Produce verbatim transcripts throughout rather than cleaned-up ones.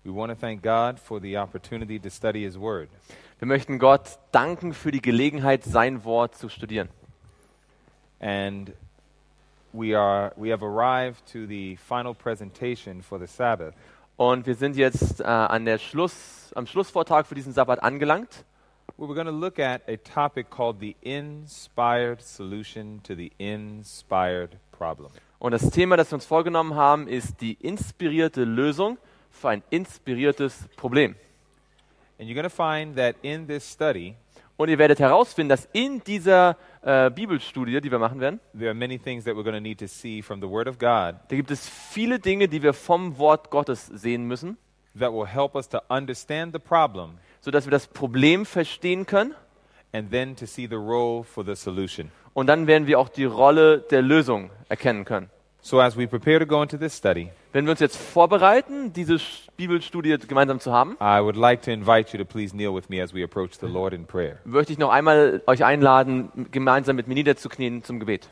We want to thank God for the opportunity to study His Word. Wir möchten Gott danken für die Gelegenheit, sein Wort zu studieren. And we are we have arrived to the final presentation for the Sabbath. Und wir sind jetzt äh, an der Schluss, am Schlussvortrag für diesen Sabbat angelangt. We're going to look at a topic called the inspired solution to the inspired problem. Und das Thema, das wir uns vorgenommen haben, ist die inspirierte Lösung für ein inspiriertes Problem. And you're going to find that in this study, Und ihr werdet herausfinden, dass in dieser äh, Bibelstudie, die wir machen werden, there are many things that we're going to need to see from the Word of God da gibt es viele Dinge, die wir vom Wort Gottes sehen müssen, that will help us to understand the problem sodass wir das Problem verstehen können. and then to see the role for the solution. Und dann werden wir auch die Rolle der Lösung erkennen können. So as we prepare to go into this study, Wenn wir uns jetzt vorbereiten, diese Sch- Bibelstudie gemeinsam zu haben, I would like to invite you to please kneel with me as we approach the Lord in prayer. möchte ich noch einmal euch einladen, gemeinsam mit mir niederzuknien zum Gebet.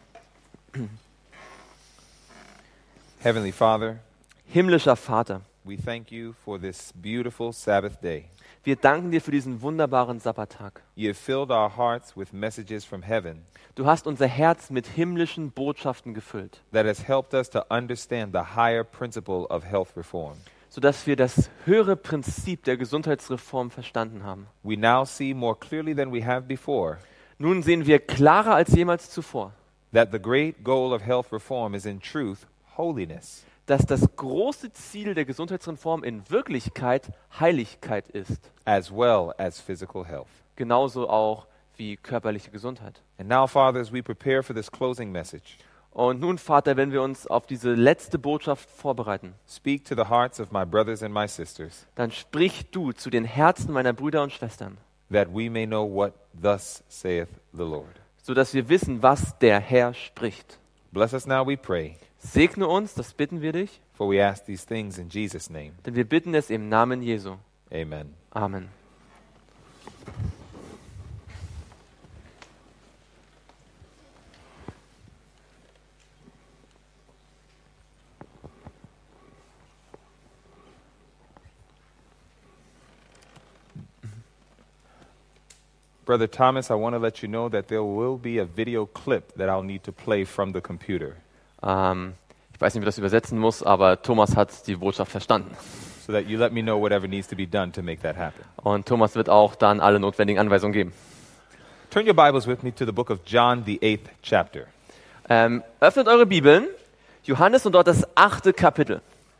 Heavenly Father, Himmlischer Vater, we thank you for this beautiful Sabbath day. wir danken dir für diesen wunderbaren Sabbattag. You have filled our hearts with messages from heaven Du hast unser Herz mit himmlischen Botschaften gefüllt, that has helped us to understand the higher principle of health reform. sodass wir das höhere Prinzip der Gesundheitsreform verstanden haben. We now see more clearly than we have before Nun sehen wir klarer als jemals zuvor, that the great goal of health reform is in truth holiness. dass das große Ziel der Gesundheitsreform in Wirklichkeit Heiligkeit ist, as well as physical health. genauso auch wie körperliche Gesundheit. And now, Father, as we prepare for this closing message, Und nun, Vater, wenn wir uns auf diese letzte Botschaft vorbereiten, speak to the hearts of my brothers and my sisters, dann sprich du zu den Herzen meiner Brüder und Schwestern, that we may know what thus saith the Lord. sodass wir wissen, was der Herr spricht. Bless us now, we pray, Segne uns, das bitten wir dich, for we ask these things in Jesus' name. denn wir bitten es im Namen Jesu. Amen. Amen. Brother Thomas, I want to let you know that there will be a video clip that I'll need to play from the computer, Ähm, ich weiß nicht, wie ich das übersetzen muss, aber Thomas hat die Botschaft verstanden. so that you let me know whatever needs to be done to make that happen. Und Thomas wird auch dann alle notwendigen Anweisungen geben. Turn your Bibles with me to the book of John, the eighth chapter. Ähm, öffnet eure Bibeln, Johannes und dort das achte Kapitel.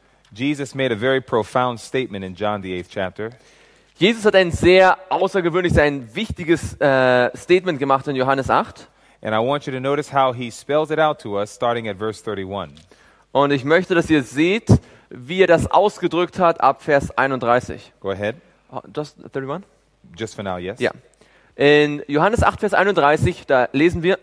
Jesus made a very profound statement in John, the eighth chapter. Jesus hat ein sehr außergewöhnliches, ein wichtiges äh, Statement gemacht in Johannes acht. And I want you to notice how he spells it out to us, starting at verse thirty-one. Und ich möchte, dass ihr seht, wie er das ausgedrückt hat ab Vers einunddreißig. Go ahead. Oh, just thirty-one? Just for now, yes? Ja. In Johannes acht, Vers einunddreißig, da lesen wir,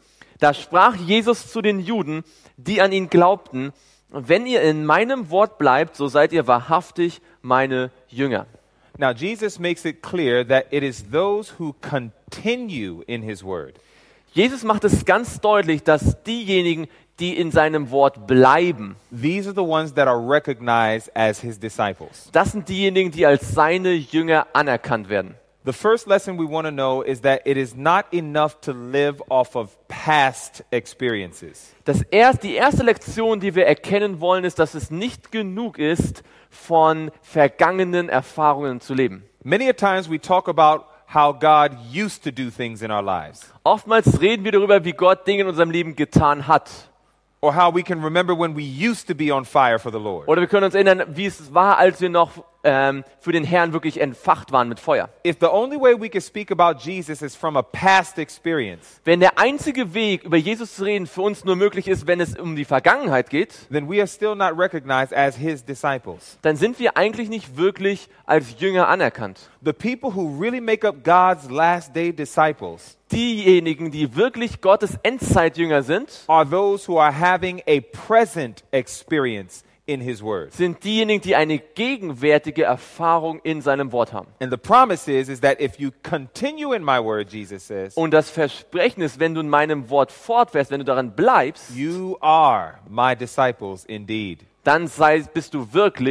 da sprach Jesus zu den Juden, die an ihn glaubten, wenn ihr in meinem Wort bleibt, so seid ihr wahrhaftig meine Jünger. Now, Jesus makes it clear that it is those who continue in his word. Jesus macht es ganz deutlich, dass diejenigen, die in seinem Wort bleiben, These are the ones that are recognized as his disciples. das sind diejenigen, die als seine Jünger anerkannt werden. The first lesson we want to know is that it is not enough to live off of past experiences. Das erst, die erste Lektion, die wir erkennen wollen, ist, dass es nicht genug ist, von vergangenen Erfahrungen zu leben. Many a times we talk about how God used to do things in our lives, Oftmals reden wir darüber, wie Gott Dinge in unserem Leben getan hat. or how we can remember when we used to be on fire for the Lord. Oder wir können uns erinnern, wie es war, als wir noch ähm, für den Herrn wirklich entfacht waren mit Feuer. If the only way we can speak about Jesus is from a past experience, Wenn der einzige Weg, über Jesus zu reden, für uns nur möglich ist, wenn es um die Vergangenheit geht, then we are still not recognized as his disciples. dann sind wir eigentlich nicht wirklich als Jünger anerkannt. The people who really make up God's last day disciples Diejenigen, die wirklich Gottes Endzeitjünger sind, are those who are having a present experience in his word. sind diejenigen, die eine gegenwärtige Erfahrung in seinem Wort haben. And the promise is, is that if you continue in my word, Jesus says, Und das Versprechen ist, wenn du in meinem Wort fortfährst, wenn du daran bleibst, you are my disciples indeed. dann sei, bist du wirklich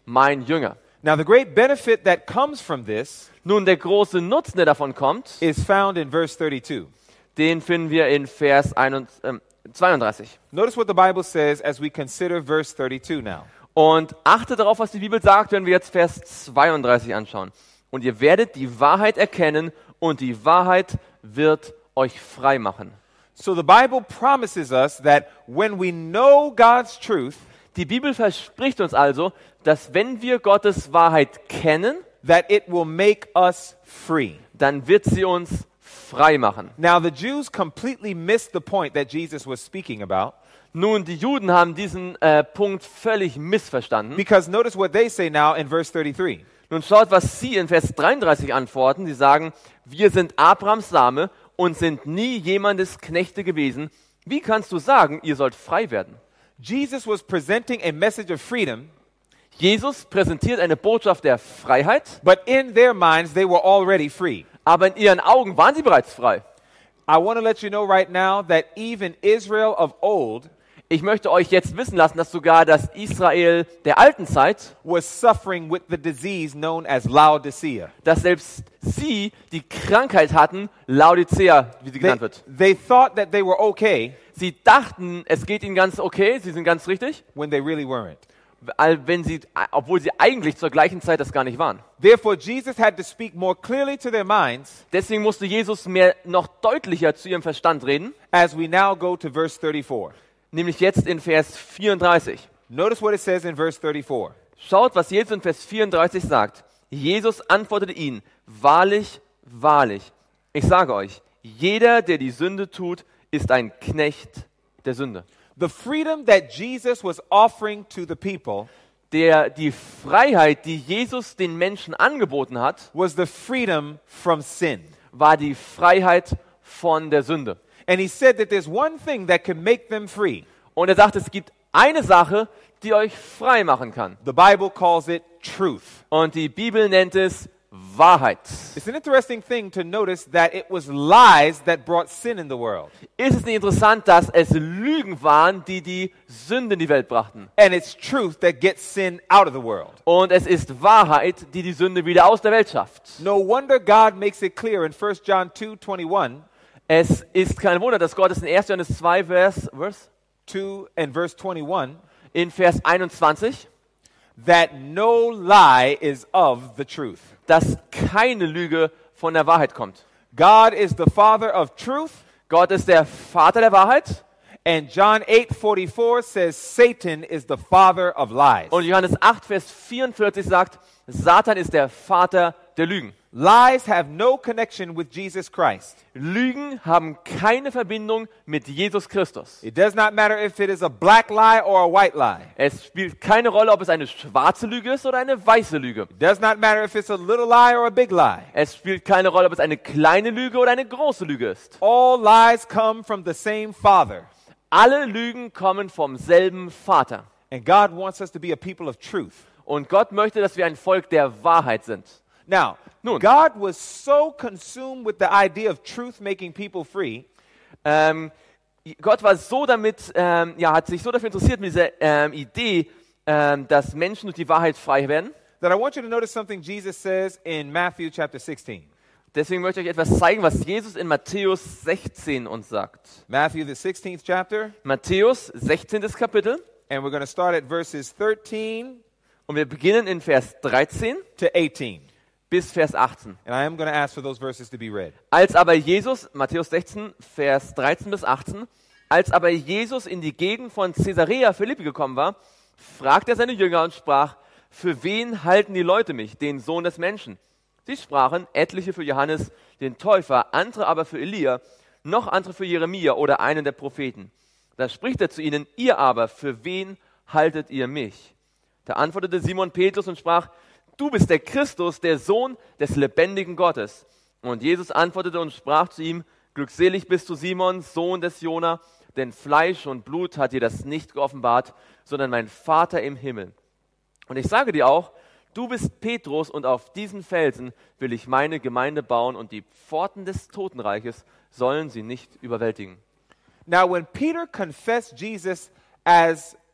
mein Jünger. Now, the great benefit that comes from this Nun, der große Nutzen, der davon kommt, is found in verse thirty-two. den finden wir in Vers zweiunddreißig. Notice what the Bible says as we consider verse thirty-two now. Und achte darauf, was die Bibel sagt, wenn wir jetzt Vers zweiunddreißig anschauen. Und ihr werdet die Wahrheit erkennen und die Wahrheit wird euch frei machen. So the Bible promises us that when we know God's truth, Die Bibel verspricht uns also, dass wenn wir Gottes Wahrheit kennen, that it will make us free. dann wird sie uns frei machen. Now, the Jews completely missed the point that Jesus was speaking about, Nun, die Juden haben diesen äh, Punkt völlig missverstanden. because notice what they say now in verse thirty-three. Nun schaut, was sie in Vers dreiunddreißig antworten. Sie sagen, wir sind Abrahams Same und sind nie jemandes Knechte gewesen. Wie kannst du sagen, ihr sollt frei werden? Jesus was presenting a message of freedom, Jesus präsentiert eine Botschaft der Freiheit, but in their minds, they were already free. aber in ihren Augen waren sie bereits frei. I want to let you know right now that even Israel of old Ich möchte euch jetzt wissen lassen, dass sogar das Israel der alten Zeit, was suffering with the disease known as Laodicea. dass selbst sie die Krankheit hatten, Laodicea, wie sie They, genannt wird. they thought that they were okay Sie dachten, es geht ihnen ganz okay, sie sind ganz richtig, when they really weren't. all- wenn sie, obwohl sie eigentlich zur gleichen Zeit das gar nicht waren. Therefore, Jesus had to speak more clearly to their minds Deswegen musste Jesus mehr noch deutlicher zu ihrem Verstand reden, as we now go to verse thirty-four. nämlich jetzt in Vers vierunddreißig. Notice what it says in verse thirty-four. Schaut, was Jesus in Vers vierunddreißig sagt. Jesus antwortete ihnen, wahrlich, wahrlich, ich sage euch, jeder, der die Sünde tut, ist ein Knecht der Sünde. The freedom that Jesus was offering to the people Der, die Freiheit, die Jesus den Menschen angeboten hat, was the freedom from sin. war die Freiheit von der Sünde. And he said that there's one thing that can make them free. Und er sagt, es gibt eine Sache, die euch frei machen kann. The Bible calls it truth. Und die Bibel nennt es Wahrheit. It's an interesting thing to notice that it was lies that brought sin in the world. Ist es nicht interessant, dass es Lügen waren, die die Sünde in die Welt brachten? And it's truth that gets sin out of the world. Und es ist Wahrheit, die die Sünde wieder aus der Welt schafft. No wonder God makes it clear in First John two twenty-one, Es ist kein Wunder, dass Gott es in erster Johannes zwei, Vers, Vers, two and verse twenty-one, in Vers einundzwanzig, that no lie is of the truth. dass keine Lüge von der Wahrheit kommt. God is the Father of truth, Gott ist der Vater der Wahrheit and John eight forty-four says Satan is the father of lies. und Johannes acht, Vers vierundvierzig sagt, Satan ist der Vater der Lügen. Lies have no connection with Jesus Christ. Lügen haben keine Verbindung mit Jesus Christus. It does not matter if it is a black lie or a white lie. Es spielt keine Rolle, ob es eine schwarze Lüge ist oder eine weiße Lüge. It does not matter if it's a little lie or a big lie. Es spielt keine Rolle, ob es eine kleine Lüge oder eine große Lüge ist. All lies come from the same Father. Alle Lügen kommen vom selben Vater. And God wants us to be a people of truth. Und Gott möchte, dass wir ein Volk der Wahrheit sind. Now, Nun. God was so consumed with the idea of truth making people free Ähm, Gott war so damit, ähm, ja, hat sich so dafür interessiert mit dieser ähm, Idee, ähm, dass Menschen durch die Wahrheit frei werden. that I want you to notice something Jesus says in Matthew chapter sixteen. Deswegen möchte ich euch etwas zeigen, was Jesus in Matthäus sechzehn uns sagt. Matthew, the sixteenth chapter, Matthäus sechzehntes Kapitel and we're going to start at verses thirteen und wir beginnen in Vers dreizehn to eighteen. bis Vers achtzehn. And I am going to ask for those verses to be read. Als aber Jesus, Matthäus sechzehn, Vers dreizehn bis achtzehn, als aber Jesus in die Gegend von Caesarea Philippi gekommen war, fragte er seine Jünger und sprach, für wen halten die Leute mich, den Sohn des Menschen? Sie sprachen, etliche für Johannes, den Täufer, andere aber für Elia, noch andere für Jeremia oder einen der Propheten. Da spricht er zu ihnen, ihr aber, für wen haltet ihr mich? Da antwortete Simon Petrus und sprach, du bist der Christus, der Sohn des lebendigen Gottes. Und Jesus antwortete und sprach zu ihm, glückselig bist du, Simon, Sohn des Jona, denn Fleisch und Blut hat dir das nicht geoffenbart, sondern mein Vater im Himmel. Und ich sage dir auch, du bist Petrus und auf diesen Felsen will ich meine Gemeinde bauen und die Pforten des Totenreiches sollen sie nicht überwältigen. Now, when Peter confessed Jesus as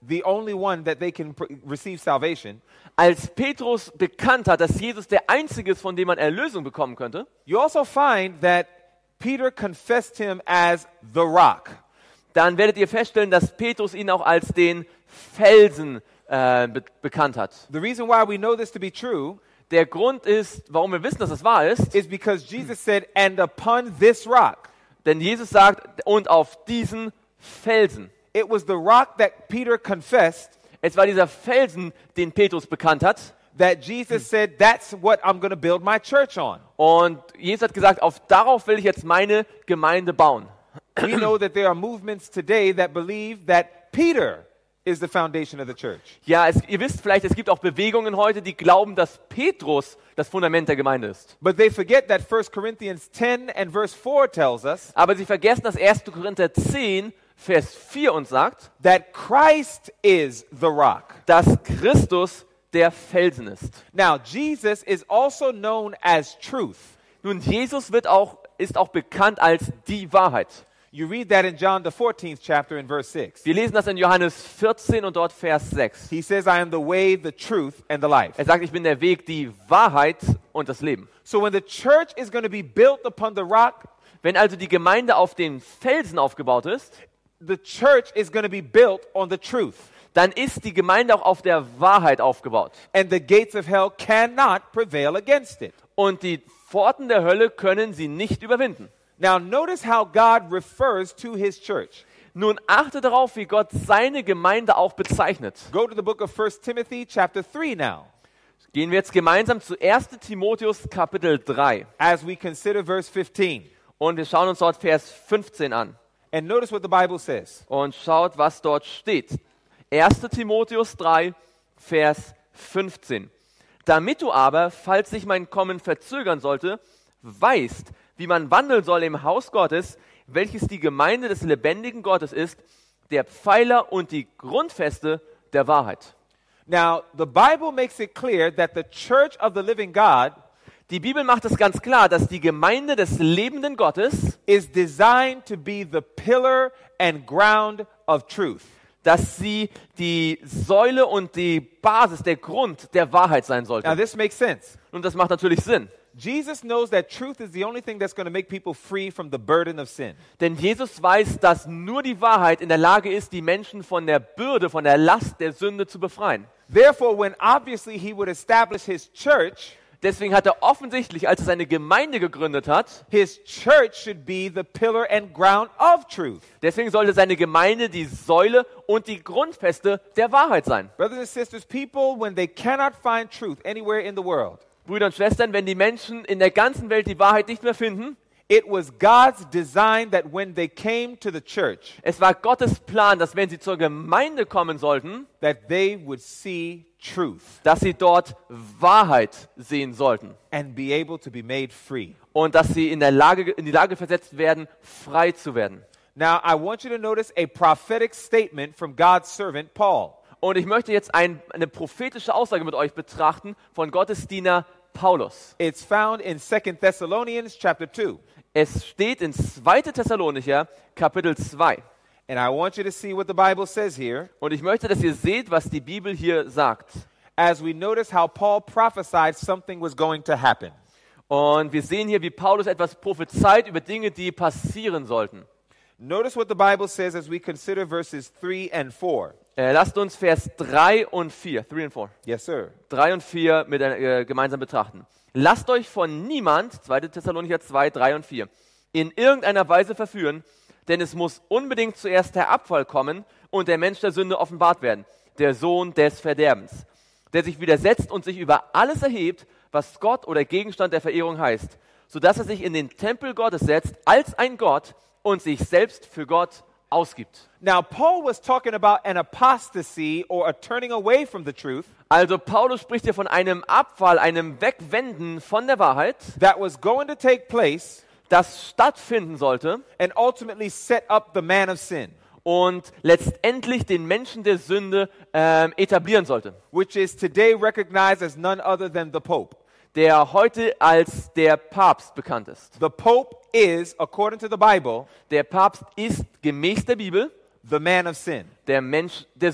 the only one that they can pr- receive salvation, als Petrus bekannt hat, dass Jesus der Einzige ist, von dem man Erlösung bekommen könnte, you also find that Peter confessed him as the rock. dann werdet ihr feststellen, dass Petrus ihn auch als den Felsen äh, be bekannt hat. The reason why we know this to be true Der Grund ist, warum wir wissen, dass es wahr ist, is because Jesus said, and upon this rock. denn Jesus sagt, und auf diesen Felsen. It was the rock that Peter confessed Es war dieser Felsen, den Petrus bekannt hat. that Jesus said, that's what I'm going to build my church on. Und Jesus hat gesagt, auf darauf will ich jetzt meine Gemeinde bauen. We know that there are movements today that believe that Peter is the foundation of the church. Ja, es, ihr wisst vielleicht, es gibt auch Bewegungen heute, die glauben, dass Petrus das Fundament der Gemeinde ist. But they forget that First Corinthians ten and verse four tells us Aber sie vergessen, dass erster Korinther zehn, Vers vier uns sagt, that Christ is the rock. dass Christus der Felsen ist. Now, Jesus is also known as truth. Nun, Jesus wird auch, ist auch bekannt als die Wahrheit. You read that in John the fourteenth chapter in verse six. Wir lesen das in Johannes vierzehn und dort Vers sechs. He says, I am the way, the truth, and the life. Er sagt, ich bin der Weg, die Wahrheit und das Leben. So when the church is going to be built upon the rock, Wenn also die Gemeinde auf den Felsen aufgebaut ist, the church is going to be built on the truth. dann ist die Gemeinde auch auf der Wahrheit aufgebaut. And the gates of hell cannot prevail against it. Und die Pforten der Hölle können sie nicht überwinden. Now, notice how God refers to his church. Nun achte darauf, wie Gott seine Gemeinde auch bezeichnet. Go to the book of First Timothy chapter three now, Gehen wir jetzt gemeinsam zu erster Timotheus Kapitel drei. as we consider verse fifteen. Und wir schauen uns dort Vers fünfzehn an. And notice what the Bible says. Und schaut, was dort steht. erster Timotheus drei, Vers fünfzehn. Damit du aber, falls sich mein Kommen verzögern sollte, weißt, wie man wandeln soll im Haus Gottes, welches die Gemeinde des lebendigen Gottes ist, der Pfeiler und die Grundfeste der Wahrheit. Now, the Bible makes it clear that the church of the living God Die Bibel macht es ganz klar, dass die Gemeinde des lebenden Gottes, is designed to be the pillar and ground of truth. dass sie die Säule und die Basis, der Grund der Wahrheit sein Now, sollte. this makes sense. Und das macht natürlich Sinn. Jesus knows that truth is the only thing that's going to make people free from the burden of sin. Denn Jesus weiß, dass nur die Wahrheit in der Lage ist, die Menschen von der Bürde, von der Last der Sünde zu befreien. Therefore, when obviously he would establish his church, Deswegen hat er offensichtlich, als er seine Gemeinde gegründet hat, his church should be the pillar and ground of truth. deswegen sollte seine Gemeinde die Säule und die Grundfeste der Wahrheit sein. Brothers and sisters, people, when they cannot find truth anywhere in the world, Brüder und Schwestern, wenn die Menschen in der ganzen Welt die Wahrheit nicht mehr finden, it was God's design that when they came to the church, es war Gottes Plan, dass wenn sie zur Gemeinde kommen sollten, that they would see truth dass sie dort Wahrheit sehen sollten and be able to be made free. und dass sie in, der Lage, in die Lage versetzt werden, frei zu werden. Now, I want you to notice a prophetic statement from God's servant Paul. Und ich möchte jetzt ein, eine prophetische Aussage mit euch betrachten von Gottes Diener Paulus. It's found in Second Thessalonians chapter two. Es steht in zweiter Thessalonicher Kapitel zwei. And I want you to see what the Bible says here Und ich möchte, dass ihr seht, was die Bibel hier sagt. as we notice how Paul prophesied something was going to happen. Und wir sehen hier, wie Paulus etwas prophezeit über Dinge, die passieren sollten. Notice what the Bible says as we consider verses three and four. Äh, lasst uns Vers drei und vier, drei und vier, Yes, sir. drei und vier mit, äh, gemeinsam betrachten. Lasst euch von niemand, zweiter Thessalonicher zwei, drei und vier, in irgendeiner Weise verführen, denn es muss unbedingt zuerst der Abfall kommen und der Mensch der Sünde offenbart werden, der Sohn des Verderbens, der sich widersetzt und sich über alles erhebt, was Gott oder Gegenstand der Verehrung heißt, sodass er sich in den Tempel Gottes setzt als ein Gott und sich selbst für Gott ausgibt. Now, Paul was talking about an apostasy or a turning away from the truth Also Paulus spricht hier von einem Abfall, einem Wegwenden von der Wahrheit, that was going to take place das stattfinden sollte and ultimately set up the man of sin, und letztendlich den Menschen der Sünde ähm, etablieren sollte, which is today recognized as none other than the Pope. der heute als der Papst bekannt ist. The Pope is, according to the Bible, Der Papst ist gemäß der Bibel the man of sin, der Mensch der Sünde,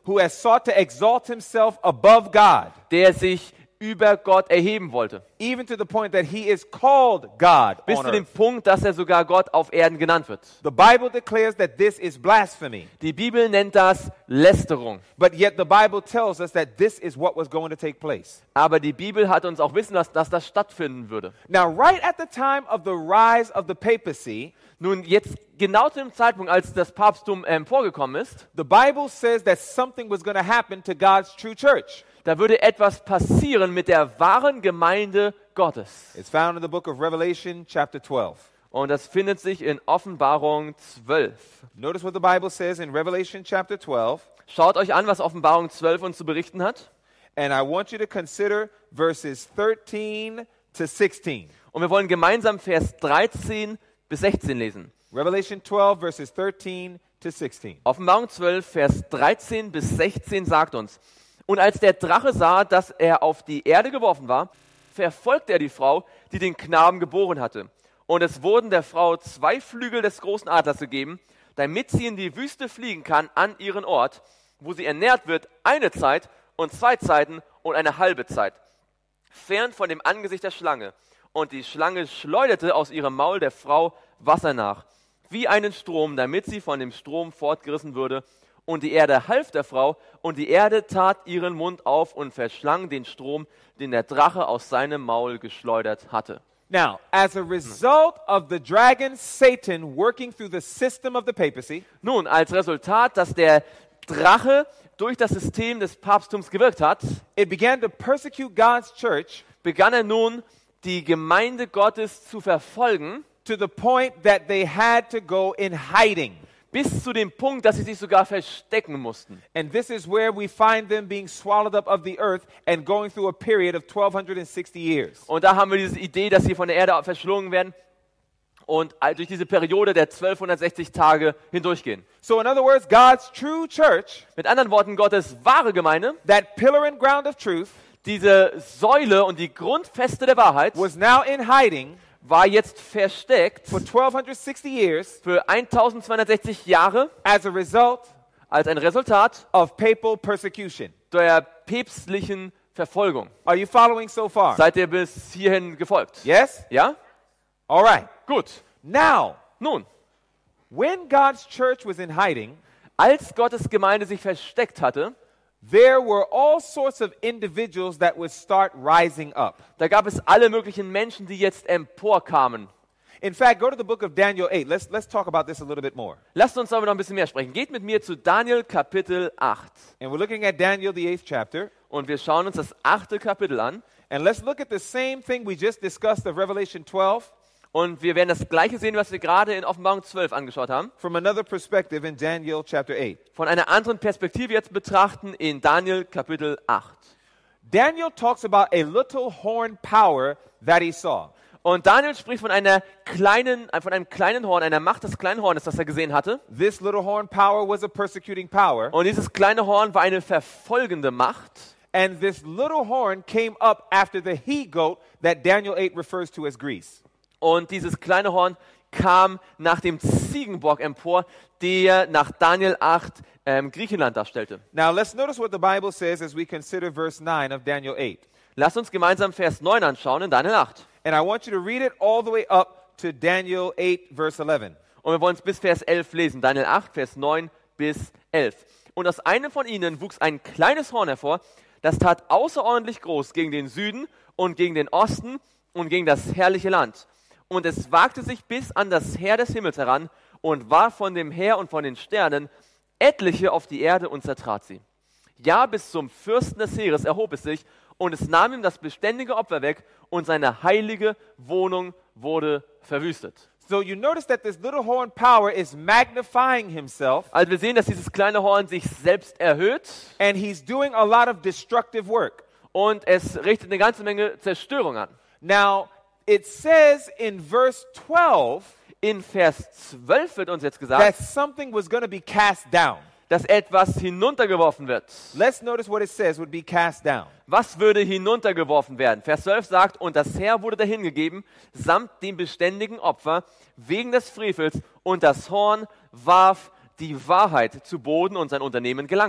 who has sought to exalt himself above God, der sich über Gott erheben wollte. even to the point that he is called God Bis on zu dem earth. Punkt, dass er sogar Gott auf Erden genannt wird. The Bible declares that this is blasphemy, Die Bibel nennt das Lästerung. but yet the Bible tells us that this is what was going to take place. Aber die Bibel hat uns auch wissen lassen, dass das stattfinden würde. Now, right at the time of the rise of the papacy, Nun, jetzt genau zu dem Zeitpunkt, als das Papsttum emporgekommen ist, the Bible says that something was going to happen to God's true church. da würde etwas passieren mit der wahren Gemeinde Gottes. It's found in the book of Revelation, chapter twelve. Und das findet sich in Offenbarung zwölf. Notice what the Bible says in Revelation, chapter twelve. Schaut euch an, was Offenbarung zwölf uns zu berichten hat. And I want you to consider verses thirteen to sixteen. Und wir wollen gemeinsam Vers dreizehn bis sechzehn lesen. Revelation twelve, verses thirteen to sixteen. Offenbarung zwölf, Vers dreizehn bis sechzehn sagt uns: Und als der Drache sah, dass er auf die Erde geworfen war, verfolgte er die Frau, die den Knaben geboren hatte. Und es wurden der Frau zwei Flügel des großen Adlers gegeben, damit sie in die Wüste fliegen kann an ihren Ort, wo sie ernährt wird, eine Zeit und zwei Zeiten und eine halbe Zeit, fern von dem Angesicht der Schlange. Und die Schlange schleuderte aus ihrem Maul der Frau Wasser nach, wie einen Strom, damit sie von dem Strom fortgerissen würde. Und die Erde half der Frau, und die Erde tat ihren Mund auf und verschlang den Strom, den der Drache aus seinem Maul geschleudert hatte. Now, as a result of the dragon Satan working through the system of the papacy, Nun, als Resultat, dass der Drache durch das System des Papsttums gewirkt hat, it began to persecute God's church begann er nun, die Gemeinde Gottes zu verfolgen, to the point that they had to go in hiding. bis zu dem Punkt, dass sie sich sogar verstecken mussten. And this is where we find them being swallowed up of the earth and going through a period of twelve sixty years. Und da haben wir diese Idee, dass sie von der Erde verschlungen werden und durch diese Periode der zwölfhundertsechzig Tage hindurchgehen. So in other words, God's true church, Mit anderen Worten, Gottes wahre Gemeinde, that pillar and ground of truth, diese Säule und die Grundfeste der Wahrheit, was now in hiding war jetzt versteckt for twelve sixty years für eintausendzweihundertsechzig Jahre as a result als ein Resultat of papal persecution. der päpstlichen Verfolgung. Are you following so far? Seid ihr bis hierhin gefolgt? Yes? Ja? All right. Gut. Now, Nun, when God's church was in hiding, als Gottes Gemeinde sich versteckt hatte, there were all sorts of individuals that would start rising up. da gab es alle möglichen Menschen, die jetzt emporkamen. In fact, go to the book of Daniel eight. Let's, let's talk about this a little bit more. Lasst uns aber noch ein bisschen mehr sprechen. Geht mit mir zu Daniel Kapitel acht. And we're looking at Daniel, the eighth chapter. Und wir schauen uns das achte Kapitel an. And let's look at the same thing we just discussed of Revelation twelve Und wir werden das Gleiche sehen, was wir gerade in Offenbarung zwölf angeschaut haben. from another perspective in Daniel chapter eight. Von einer anderen Perspektive jetzt betrachten in Daniel Kapitel acht. Daniel talks about a little horn power that he saw. Und Daniel spricht von einer kleinen, von einem kleinen Horn, einer Macht des kleinen Hornes, das er gesehen hatte. This little horn power was a persecuting power. Und dieses kleine Horn war eine verfolgende Macht. And this little horn came up after the he-goat that Daniel eight refers to as Greece. Und dieses kleine Horn kam nach dem Ziegenbock empor, der nach Daniel acht ähm, Griechenland darstellte. Now let's notice what the Bible says as we consider verse nine of Daniel eight. Lasst uns gemeinsam Vers neun anschauen in Daniel acht. And I want you to read it all the way up to Daniel eight, verse eleven. Und wir wollen es bis Vers elf lesen. Daniel acht, Vers neun bis elf. Und aus einem von ihnen wuchs ein kleines Horn hervor, das tat außerordentlich groß gegen den Süden und gegen den Osten und gegen das herrliche Land. Und es wagte sich bis an das Heer des Himmels heran und war von dem Heer und von den Sternen etliche auf die Erde und zertrat sie. Ja, bis zum Fürsten des Heeres erhob es sich und es nahm ihm das beständige Opfer weg und seine heilige Wohnung wurde verwüstet. So you notice that this little horn power is magnifying himself, Also wir sehen, dass dieses kleine Horn sich selbst erhöht and he's doing a lot of destructive work. und es richtet eine ganze Menge Zerstörung an. Now, it says in verse twelve In Vers zwölf wird uns jetzt that gesagt, something was going to be cast down. dass etwas hinuntergeworfen wird. Let's notice what it says would be cast down. Was würde hinuntergeworfen werden? Vers zwölf sagt, und das Heer wurde dahingegeben, samt dem beständigen Opfer, wegen des Frevels, und das Horn warf die Wahrheit zu Boden und sein Unternehmen gelang ihm.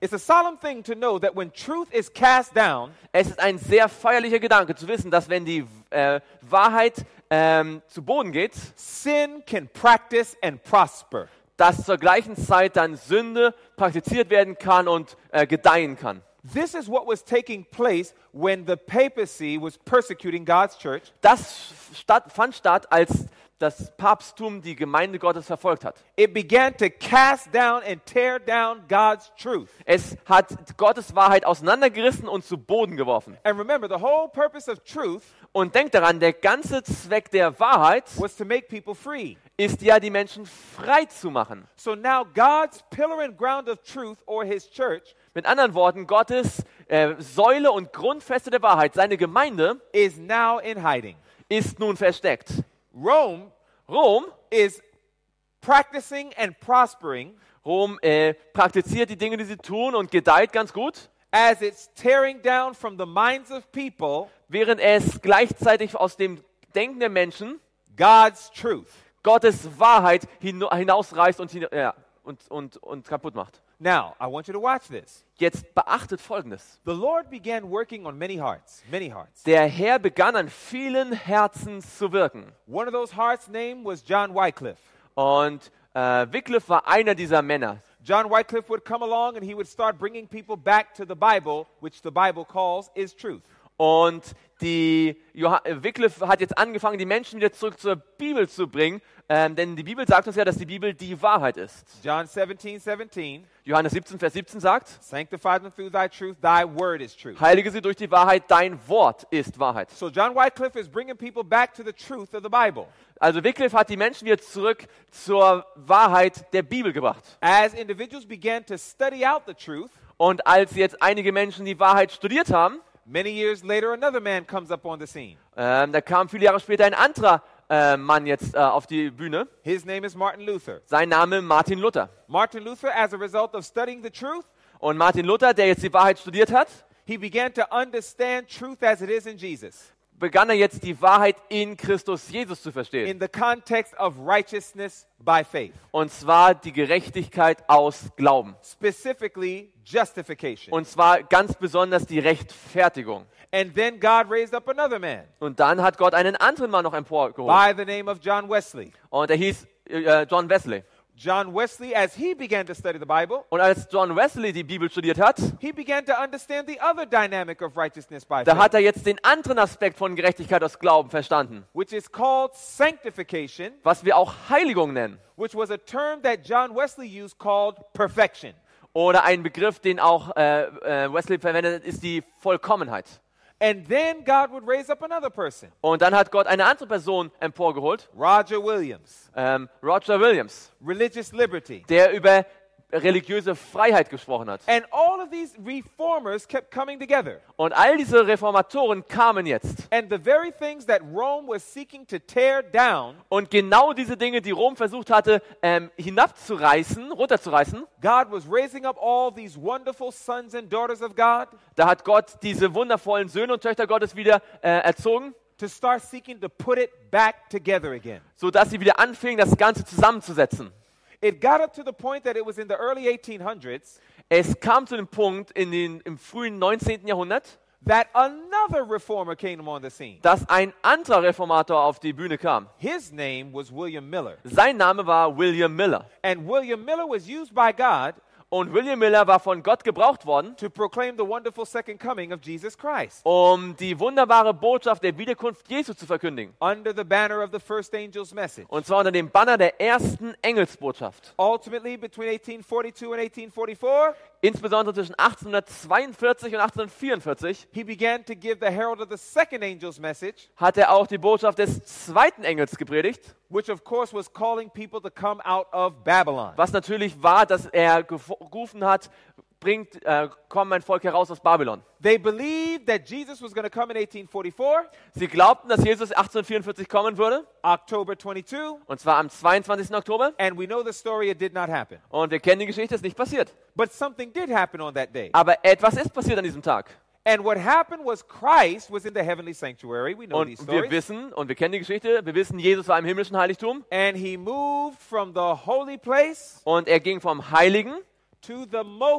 It's a solemn thing to know that when truth is cast down, Es ist ein sehr feierlicher Gedanke zu wissen, dass wenn die äh, Wahrheit ähm, zu Boden geht, sin can practice and prosper. dass zur gleichen Zeit dann Sünde praktiziert werden kann und äh, gedeihen kann. This is what was taking place when the papacy was persecuting God's church. Das statt, fand statt, als das Papsttum die Gemeinde Gottes verfolgt hat. It began to cast down and tear down God's truth. Es hat Gottes Wahrheit auseinandergerissen und zu Boden geworfen. And remember, the whole purpose of truth Und denkt daran, der ganze Zweck der Wahrheit was to make people free. ist ja, die Menschen frei zu machen. So now God's pillar and ground of truth, or his church, Mit anderen Worten, Gottes äh, Säule und Grundfeste der Wahrheit, seine Gemeinde, is now in hiding. ist nun versteckt. Rome Rom, is practicing and prospering Rom äh, praktiziert die Dinge, die sie tun und gedeiht ganz gut, as it's tearing down from the minds of people während es gleichzeitig aus dem Denken der Menschen God's truth. Gottes Wahrheit hin hinausreißt und, hin ja, und, und, und kaputt macht. Now, I want you to watch this. Jetzt beachtet Folgendes. The Lord began working on many hearts, many hearts. Der Herr begann an vielen Herzen zu wirken. One of those hearts' name was John Wycliffe. Und äh, Wycliffe war einer dieser Männer. John Wycliffe would come along and he would start bringing people back to the Bible, which the Bible calls is truth. Und die Johann Wycliffe hat jetzt angefangen, die Menschen wieder zurück zur Bibel zu bringen, ähm, denn die Bibel sagt uns ja, dass die Bibel die Wahrheit ist. John seventeen seventeen, Johannes siebzehn, Vers siebzehn sagt, sanctify them through thy truth, thy word is truth. heilige sie durch die Wahrheit, dein Wort ist Wahrheit. So John Wycliffe is bringing people back to the truth of the Bible. Also Wycliffe hat die Menschen wieder zurück zur Wahrheit der Bibel gebracht. As individuals began to study out the truth, Und als jetzt einige Menschen die Wahrheit studiert haben, many years later another man comes up on the scene. ähm, da kam viele Jahre später ein anderer äh, Mann jetzt äh, auf die Bühne. His name is Martin Luther. Sein Name Martin Luther. Martin Luther, as a result of studying the truth, Und Martin Luther, der jetzt die Wahrheit studiert hat, he began to understand truth as it is in Jesus, begann er jetzt die Wahrheit in Christus Jesus zu verstehen. in the context of righteousness by faith, Und zwar die Gerechtigkeit aus Glauben. specifically justification. Und zwar ganz besonders die Rechtfertigung. And then God raised up another man Und dann hat Gott einen anderen Mann noch emporgeholt. by the name of John Wesley. Und er hieß äh, John Wesley. John Wesley, as he began to study the Bible, Und als John Wesley die Bibel studiert hat, he began to understand the other dynamic of righteousness by da hat faith, er jetzt den anderen Aspekt von Gerechtigkeit aus Glauben verstanden, which is called sanctification, was wir auch Heiligung nennen. which was a term that John Wesley used called perfection. Oder ein Begriff, den auch äh, äh, Wesley verwendet, ist die Vollkommenheit. And then God would raise up another person, Und dann hat Gott eine andere Person emporgeholt, Roger Williams, ähm, Roger Williams, religious liberty. der über religiöse Freiheit gesprochen hat. And all of these reformers kept coming together. Und all diese Reformatoren kamen jetzt. And the very things that Rome was seeking to tear down, Und genau diese Dinge, die Rom versucht hatte, ähm, hinabzureißen, runterzureißen, God was raising up all these wonderful sons and daughters of God da hat Gott diese wundervollen Söhne und Töchter Gottes wieder äh, erzogen, to start seeking to put it back together again. sodass sie wieder anfingen, das Ganze zusammenzusetzen. It got up to the point that it was in the early eighteen hundreds Es kam zu dem Punkt in den, im frühen neunzehnten Jahrhundert, that another reformer came on the scene. dass ein anderer Reformator auf die Bühne kam. His name was William Miller. Sein Name war William Miller. And William Miller was used by God Und William Miller war von Gott gebraucht worden, to proclaim the wonderful second coming of Jesus Christ um die wunderbare Botschaft der Wiederkunft Jesu zu verkündigen. under the banner of the first angel's message. Und zwar unter dem Banner der ersten Engelsbotschaft. Ultimately, between eighteen forty-two and eighteen forty-four, Insbesondere zwischen achtzehnhundertzweiundvierzig und achtzehnhundertvierundvierzig he began to give the herald of the second angel's message, hat er auch die Botschaft des zweiten Engels gepredigt, which of course was calling people to come out of Babylon. was natürlich war, dass er gerufen hat, bringt, äh, komm mein Volk heraus aus Babylon. They believed that Jesus was going to come in eighteen forty-four, Sie glaubten, dass Jesus achtzehnhundertvierundvierzig kommen würde, October twenty-second, und zwar am zweiundzwanzigsten Oktober. and we know the story, it did not happen. Und wir kennen die Geschichte, es ist nicht passiert. But something did happen on that day. Aber etwas ist passiert an diesem Tag. And what happened was Christ was in the heavenly sanctuary. We know these Und wir stories. wissen, und wir kennen die Geschichte, wir wissen, Jesus war im himmlischen Heiligtum And he moved from the holy place und er ging vom Heiligen to the most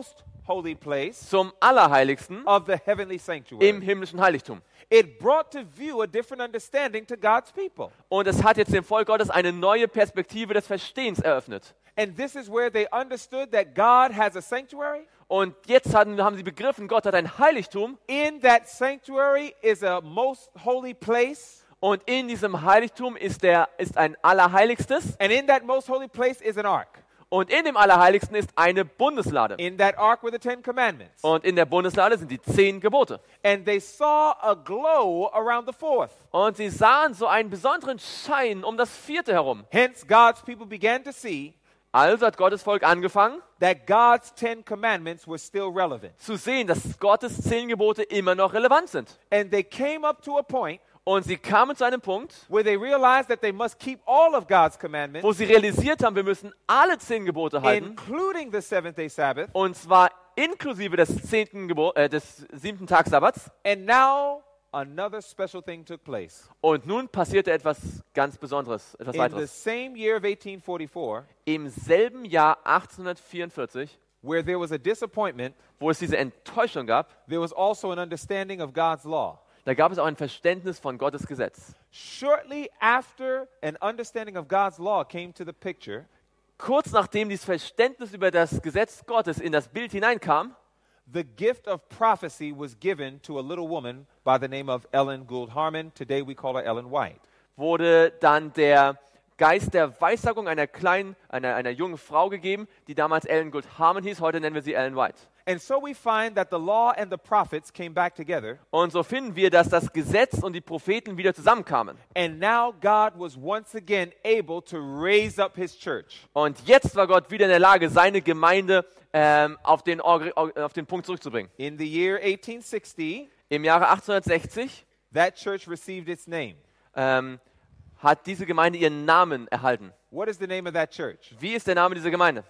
holy place zum Allerheiligsten of the heavenly sanctuary. im himmlischen Heiligtum. It brought to view a different understanding to God's people. Und es hat jetzt dem Volk Gottes eine neue Perspektive des Verstehens eröffnet. And this is where they understood that God has a sanctuary. Und jetzt haben, haben sie begriffen, Gott hat ein Heiligtum. In that sanctuary is a most holy place. Und in diesem Heiligtum ist, der, ist ein Allerheiligstes. And in that most holy place is an ark. Und in dem Allerheiligsten ist eine Bundeslade. In that ark were the Ten Commandments. Und in der Bundeslade sind die zehn Gebote. And they saw a glow around the fourth. Und sie sahen so einen besonderen Schein um das vierte herum. Hence, God's people began to see Also hat Gottes Volk angefangen that God's Ten Commandments were still relevant. zu sehen, dass Gottes zehn Gebote immer noch relevant sind. And they came up to a point Und sie kamen zu einem Punkt, where they realized that they must keep all of God's commandments, wo sie realisiert haben, wir müssen alle zehn Gebote halten. including the seventh day Sabbath. Und zwar inklusive des zehnten Gebo äh, des siebten Tags Sabbats. And now another special thing took place. Und nun passierte etwas ganz Besonderes, etwas In the weiteres. same year of eighteen forty-four, Im selben Jahr achtzehnhundertvierundvierzig, where there was a disappointment, wo es diese Enttäuschung gab, there was also an understanding of God's law. da gab es auch ein Verständnis von Gottes Gesetz. Shortly after an understanding of God's law came to the picture, Kurz nachdem dieses Verständnis über das Gesetz Gottes in das Bild hineinkam, the gift of prophecy was given to a little woman by the name of Ellen Gould Harmon. Today we call her Ellen White. wurde dann der Geist der Weissagung einer kleinen, einer, einer jungen Frau gegeben, die damals Ellen Gould Harmon hieß. Heute nennen wir sie Ellen White. And so we find that the law and the prophets came back together, Und so finden wir, dass das Gesetz und die Propheten wieder zusammenkamen. and now God was once again able to raise up his church. Und jetzt war Gott wieder in der Lage, seine Gemeinde ähm, auf, den, Org- auf den Punkt zurückzubringen. In the year eighteen sixty, Im Jahre achtzehnhundertsechzig that church received its name. ähm, hat diese Gemeinde ihren Namen erhalten. What is the name of that church? Wie ist der Name dieser Gemeinde?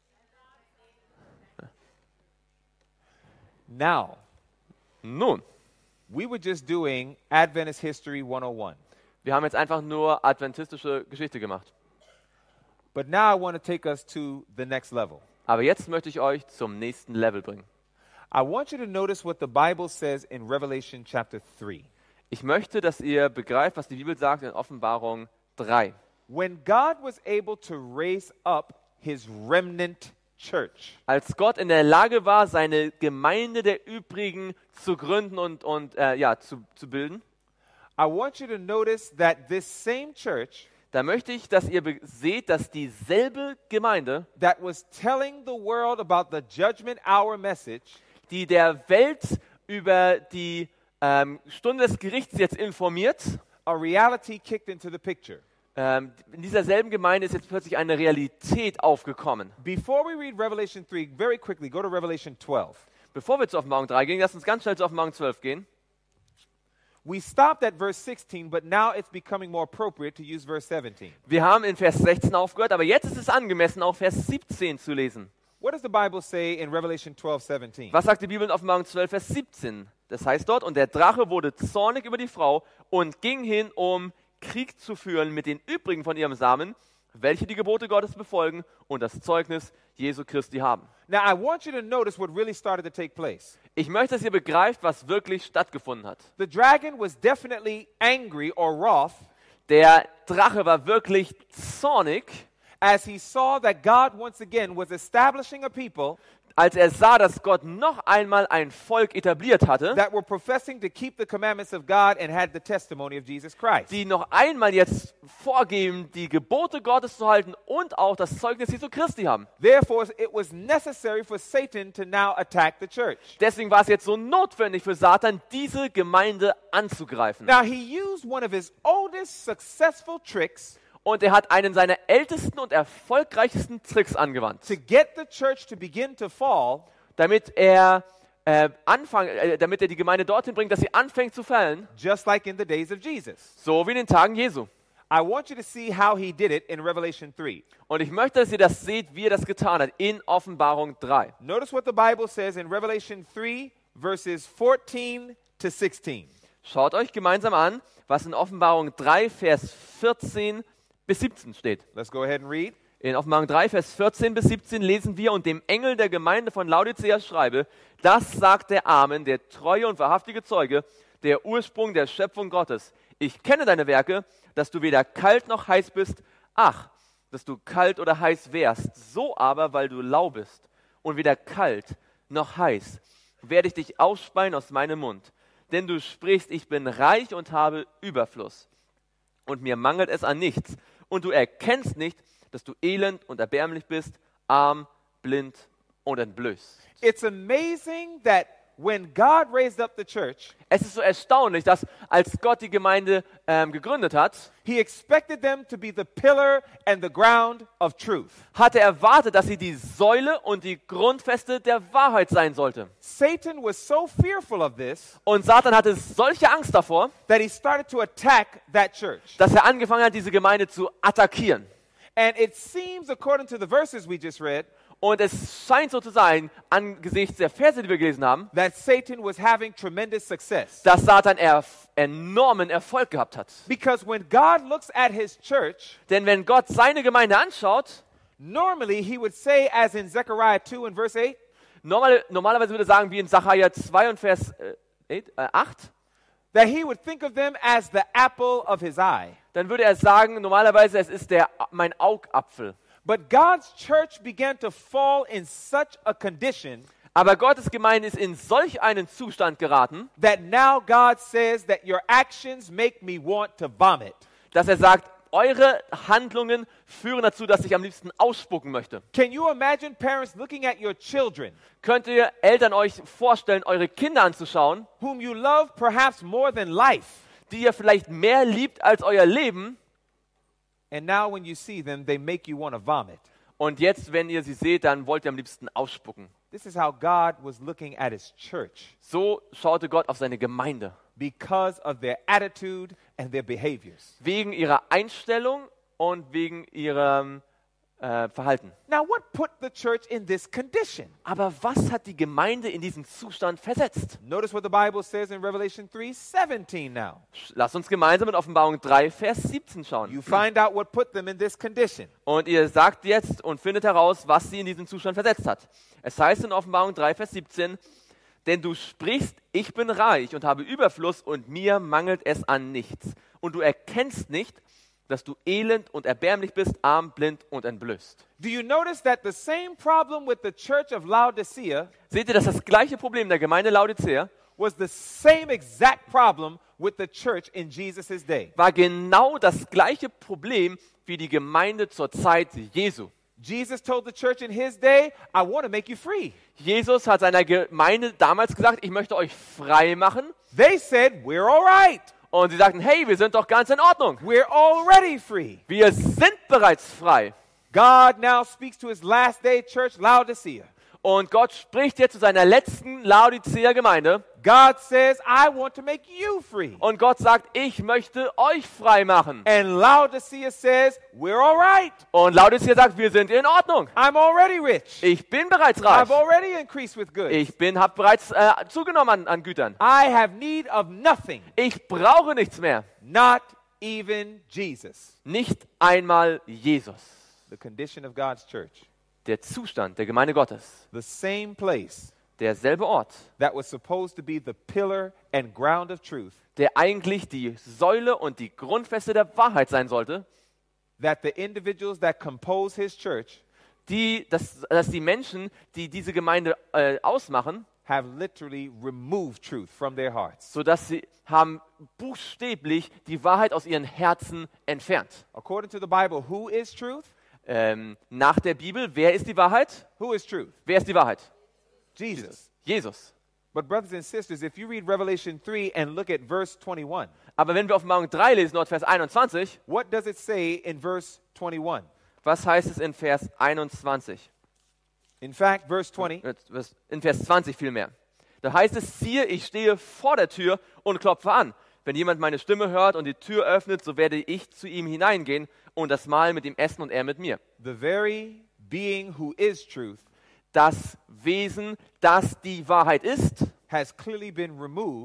Now, Nun, we were just doing Adventist History one oh one, wir haben jetzt einfach nur adventistische Geschichte gemacht. but now I want to take us to the next level. Aber jetzt möchte ich euch zum nächsten Level bringen. I want you to notice what the Bible says in Revelation chapter three. Ich möchte, dass ihr begreift, was die Bibel sagt in Offenbarung drei. When God was able to raise up his remnant church, Als Gott in der Lage war, seine Gemeinde der Übrigen zu gründen und, und äh, ja, zu, zu bilden, I want you to notice that this same church da möchte ich, dass ihr be- seht, dass dieselbe Gemeinde, that was telling the world about the judgment hour message, die der Welt über die ähm, Stunde des Gerichts jetzt informiert, a reality kicked into the picture. ähm, in dieser selben Gemeinde ist jetzt plötzlich eine Realität aufgekommen. Before we read Revelation three, very quickly, go to Revelation twelve. Bevor wir zu Offenbarung drei gehen, lasst uns ganz schnell zu Offenbarung zwölf gehen. We stopped at verse sixteen, but now it's becoming more appropriate to use verse seventeen. Wir haben in Vers sechzehn aufgehört, aber jetzt ist es angemessen, auch Vers siebzehn zu lesen. What does the Bible say in Revelation twelve seventeen? Was sagt die Bibel in Offenbarung zwölf, Vers siebzehn? Das heißt dort, und der Drache wurde zornig über die Frau und ging hin, um Krieg zu führen mit den übrigen von ihrem Samen, welche die Gebote Gottes befolgen und das Zeugnis Jesu Christi haben. Now, I want you to notice what really started to take place. Ich möchte, dass ihr begreift, was wirklich stattgefunden hat. The dragon was definitely angry or wroth Der Drache war wirklich zornig, as he saw that God once again was establishing a people als er sah, dass Gott noch einmal ein Volk etabliert hatte, that were professing to keep the commandments of God and had the testimony of Jesus Christ. die noch einmal jetzt vorgeben, die Gebote Gottes zu halten und auch das Zeugnis Jesu Christi haben. Therefore, it was necessary for Satan to now attack the church. Deswegen war es jetzt so notwendig für Satan, diese Gemeinde anzugreifen. Now, he used one of his oldest successful tricks Und er hat einen seiner ältesten und erfolgreichsten Tricks angewandt, to get the church to begin to fall, damit er, äh, anfang, äh, damit er die Gemeinde dorthin bringt, dass sie anfängt zu fallen, just like in the days of Jesus. so wie in den Tagen Jesu. I want you to see how he did it in Revelation three. Und ich möchte, dass ihr das seht, wie er das getan hat, in Offenbarung drei. Notice what the Bible says in Revelation three, verses fourteen to sixteen. Schaut euch gemeinsam an, was in Offenbarung drei, Vers vierzehn bis siebzehn steht. Let's go ahead and read. In Offenbarung drei, Vers vierzehn bis siebzehn lesen wir: Und dem Engel der Gemeinde von Laodicea schreibe, das sagt der Amen, der treue und wahrhaftige Zeuge, der Ursprung der Schöpfung Gottes. Ich kenne deine Werke, dass du weder kalt noch heiß bist. Ach, dass du kalt oder heiß wärst. So aber, weil du lau bist und weder kalt noch heiß, werde ich dich ausspeien aus meinem Mund. Denn du sprichst, ich bin reich und habe Überfluss. Und mir mangelt es an nichts. Und du erkennst nicht, dass du elend und erbärmlich bist, arm, blind und entblößt. It's amazing that when God raised up the church, Es ist so erstaunlich, dass als Gott die Gemeinde ähm, gegründet hat, he expected them to be the pillar and the ground of truth. hat er erwartet, dass sie die Säule und die Grundfeste der Wahrheit sein sollte. Satan was so fearful of this Und Satan hatte solche Angst davor, that he started to attack that church. dass er angefangen hat, diese Gemeinde zu attackieren. And it seems, according to the verses we just read, Und es scheint so zu sein, angesichts der Verse, die wir gelesen haben, that Satan was having tremendous success. dass Satan erf- enormen Erfolg gehabt hat. Because when God looks at his church, Denn wenn Gott seine Gemeinde anschaut, normally he would say, as in Zechariah two and verse eight, normal, normalerweise würde er sagen, wie in Sacharja zwei und Vers äh, eight, äh, acht, that he would think of them as the apple of his eye. dann würde er sagen, normalerweise, es ist der, mein Augapfel. But God's church began to fall in such a condition Aber Gottes Gemeinde ist in solch einen Zustand geraten, that now God says that your actions make me want to vomit. dass er sagt, eure Handlungen führen dazu, dass ich am liebsten ausspucken möchte. Can you imagine parents looking at your children, Könnt ihr Eltern euch vorstellen, eure Kinder anzuschauen, whom you love perhaps more than life, die ihr vielleicht mehr liebt als euer Leben, and now when you see them, they make you want to vomit? und jetzt, wenn ihr sie seht, dann wollt ihr am liebsten ausspucken. This is how God was looking at his church So schaute Gott auf seine Gemeinde. because of their attitude and their behaviors. Wegen ihrer Einstellung und wegen ihrem äh, Verhalten. Now, what put the church in this condition? Aber was hat die Gemeinde in diesen Zustand versetzt? Notice what the Bible says in Revelation three seventeen now. Lasst uns gemeinsam in Offenbarung drei, Vers siebzehn schauen. You find out what put them in this condition. Und ihr sagt jetzt und findet heraus, was sie in diesen Zustand versetzt hat. Es heißt in Offenbarung drei, Vers siebzehn, denn du sprichst, ich bin reich und habe Überfluss und mir mangelt es an nichts. Und du erkennst nicht, dass du elend und erbärmlich bist, arm, blind und entblößt. Do you notice that the same problem with the church of Laodicea Seht ihr, dass das gleiche Problem der Gemeinde Laodicea was the same exact problem with the church in Jesus' day? war genau das gleiche Problem wie die Gemeinde zur Zeit Jesu. Jesus told the church in his day, I want to make you free. Jesus hat seiner Gemeinde damals gesagt, ich möchte euch frei machen. They said, we're all right. Und sie sagten, hey, wir sind doch ganz in Ordnung. We're already free. Wir sind bereits frei. God now speaks to his last day church, Laodicea. Und Gott spricht jetzt zu seiner letzten Laodicea-Gemeinde. God says, I want to make you free. Und Gott sagt, ich möchte euch frei machen. And Laodicea says, we're all right. Und Laodicea sagt, wir sind in Ordnung. I'm already rich. Ich bin bereits reich. I've already increased with goods. Ich bin, habe bereits äh, zugenommen an, an Gütern. I have need of nothing, Ich brauche nichts mehr. not even Jesus. Nicht einmal Jesus. The condition of God's church. Der Zustand der Gemeinde Gottes. The same place Derselbe Ort, that was supposed to be the pillar and ground of truth, der eigentlich die Säule und die Grundfeste der Wahrheit sein sollte, that the individuals that compose his church die, dass, dass die Menschen, die diese Gemeinde äh, ausmachen, have literally removed truth from their hearts. sodass sie haben buchstäblich die Wahrheit aus ihren Herzen entfernt. According to the Bible, who is truth? Ähm, nach der Bibel, wer ist die Wahrheit? Who is truth? Wer ist die Wahrheit? Jesus. Jesus. But brothers and sisters, if you read Revelation three and look at verse twenty-one, Aber wenn wir auf Offenbarung drei lesen, dort Vers einundzwanzig, what does it say in verse twenty-one? was heißt es in Vers einundzwanzig? In fact, verse twenty, In Vers zwanzig vielmehr. Da heißt es, siehe, ich stehe vor der Tür und klopfe an. Wenn jemand meine Stimme hört und die Tür öffnet, so werde ich zu ihm hineingehen und das Mahl mit ihm essen und er mit mir. the very being who is truth Das Wesen, das die Wahrheit ist, has clearly been removed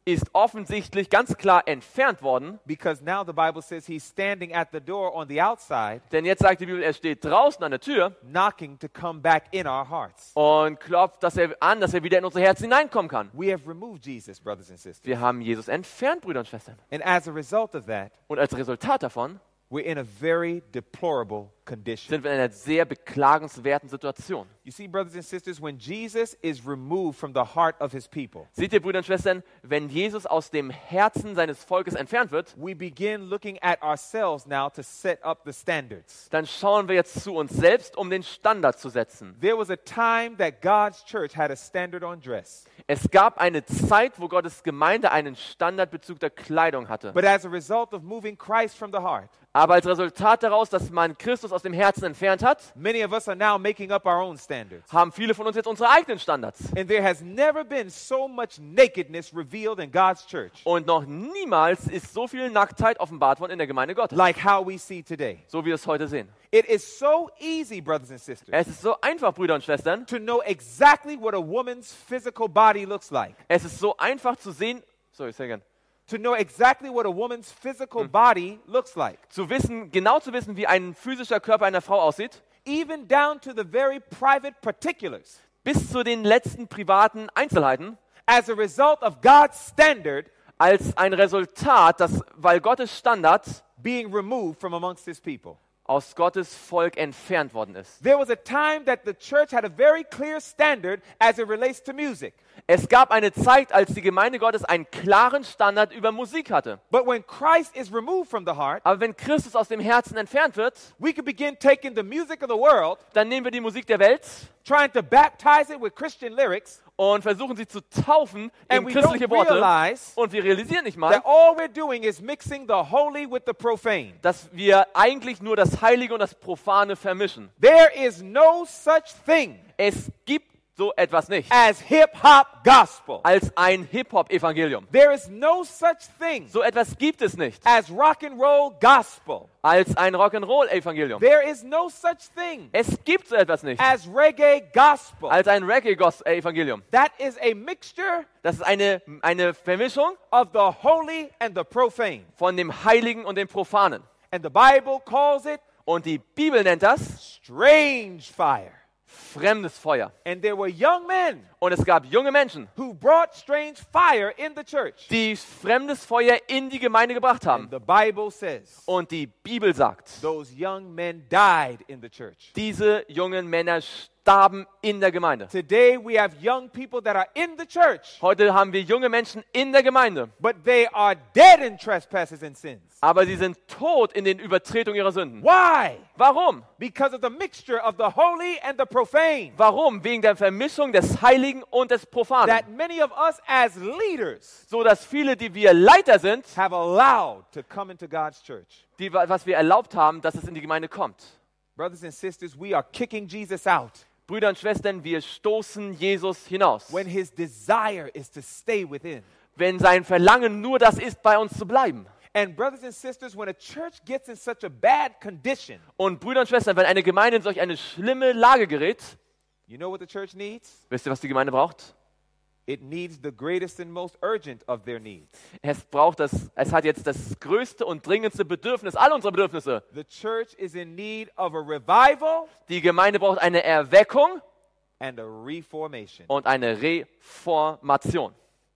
ist offensichtlich ganz klar entfernt worden, because now the Bible says he's standing at the door on the outside, denn jetzt sagt die Bibel, er steht draußen an der Tür knocking to come back in our hearts. und klopft dass er an, dass er wieder in unser Herz hineinkommen kann. We have removed Jesus, brothers and sisters. Wir haben Jesus entfernt, Brüder und Schwestern. And as a result of that, Und als Resultat davon we're in a very deplorable condition. sind wir in einer sehr beklagenswerten Situation. You see, brothers and sisters, when Jesus is removed from the heart of his people, Seht ihr, Brüder und Schwestern, wenn Jesus aus dem Herzen seines Volkes entfernt wird, we begin looking at ourselves now to set up the standards. dann schauen wir jetzt zu uns selbst, um den Standard zu setzen. There was a time that God's church had a standard on dress. Es gab eine Zeit, wo Gottes Gemeinde einen Standard bezüglich der Kleidung hatte. But as a result of moving Christ from the heart, Aber als Resultat daraus, dass man Christus aus dem Herzen entfernt hat, many of us are now making up our own standards. haben viele von uns jetzt unsere eigenen Standards. And there has never been so much nakedness revealed in God's church Und noch niemals ist so viel Nacktheit offenbart worden in der Gemeinde Gottes, like how we see today. so wie wir es heute sehen. It is so easy, brothers and sisters, Es ist so einfach, Brüder und Schwestern. to know exactly what a woman's physical body looks like. Es ist so einfach zu sehen, sorry, say again, To know exactly what a woman's physical body looks like. zu wissen, genau zu wissen, wie ein physischer Körper einer Frau aussieht, Even down to the very private particulars. bis zu den letzten privaten Einzelheiten, As a result of God's standard als ein Resultat, dass, weil Gottes Standard being removed from amongst his people. aus Gottes Volk entfernt worden ist. There was a time that the church had a very clear standard as it relates to music. Es gab eine Zeit, als die Gemeinde Gottes einen klaren Standard über Musik hatte. But when Christ is removed from the heart, Aber wenn Christus aus dem Herzen entfernt wird, we can begin taking the music of the world, dann nehmen wir die Musik der Welt trying to baptize it with Christian lyrics, und versuchen sie zu taufen in and we don't christliche Worte. realize Und wir realisieren nicht mal, that all we're doing is mixing the holy with the profane. dass wir eigentlich nur das Heilige und das Profane vermischen. There is no such thing Es gibt so etwas nicht as hip-hop gospel. als ein Hip-Hop-Evangelium. There is no such thing So etwas gibt es nicht as rock and roll gospel. als ein Rock'n'Roll-Evangelium. There is no such thing Es gibt so etwas nicht as reggae gospel. als ein Reggae-Evangelium. That is a mixture Das ist eine, eine Vermischung of the holy and the profane. von dem Heiligen und dem Profanen. And the Bible calls it Und die Bibel nennt das strange fire. fremdes Feuer. And there were young men Und es gab junge Menschen, who brought strange fire in the church. die fremdes Feuer in die Gemeinde gebracht haben. And the Bible says Und die Bibel sagt, those young men died in the church. diese jungen Männer starben in der Gemeinde. Today we have young people that are in the church, Heute haben wir junge Menschen in der Gemeinde, but they are dead in trespasses and sins. aber sie sind tot in den Übertretungen ihrer Sünden. Why? Warum? Because of the mixture of the holy and the profane Warum? Wegen der Vermischung des Heiligen und des Profanen. that many of us as leaders So dass viele, die wir Leiter sind, have allowed to come into God's church. die, was wir erlaubt haben, dass es in die Gemeinde kommt. Brothers and sisters, we are kicking Jesus out Brüder und Schwestern, wir stoßen Jesus hinaus. when his desire is to stay within. Wenn sein Verlangen nur das ist, bei uns zu bleiben. And brothers and sisters, when a church gets in such a bad condition, Und Brüder und Schwestern, wenn eine Gemeinde in solch eine schlimme Lage gerät, you know what the church needs? wisst ihr, was die Gemeinde braucht? It needs the greatest and most urgent of their needs. Es braucht das, es hat jetzt das größte und dringendste Bedürfnis, all unsere Bedürfnisse. The church is in need of a revival Die Gemeinde braucht eine Erweckung and a reformation. und eine Reformation.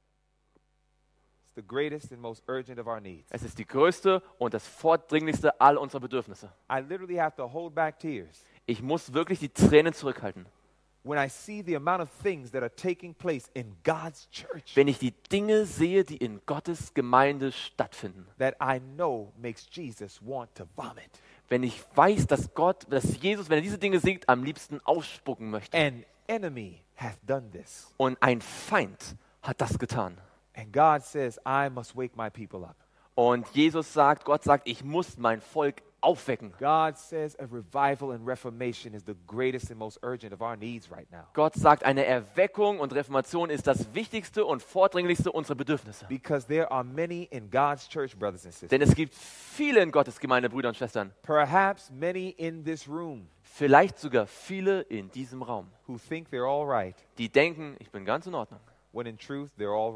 It's the greatest and most urgent of our needs. Es ist die größte und das vordringlichste all unserer Bedürfnisse. I literally have to hold back tears Ich muss wirklich die Tränen zurückhalten, when I see the amount of things that are taking place in God's church wenn ich die Dinge sehe, die in Gottes Gemeinde stattfinden. that I know makes Jesus want to vomit. Wenn ich weiß, dass Gott, dass Jesus, wenn er diese Dinge sieht, am liebsten ausspucken möchte. An enemy hath done this. Und ein Feind hat das getan. And God says, I must wake my people up. Und Jesus sagt, Gott sagt, ich muss mein Volk aufwecken. God says a revival and reformation is the greatest and most urgent of our needs right now. Gott sagt, eine Erweckung und Reformation ist das wichtigste und vordringlichste unserer Bedürfnisse. Because there are many in God's church, brothers and sisters. Denn es gibt viele in Gottes Gemeinde, Brüder und Schwestern. Perhaps many in this room Vielleicht sogar viele in diesem Raum, who think they're all right die denken, ich bin ganz in Ordnung, when in truth they're all wrong.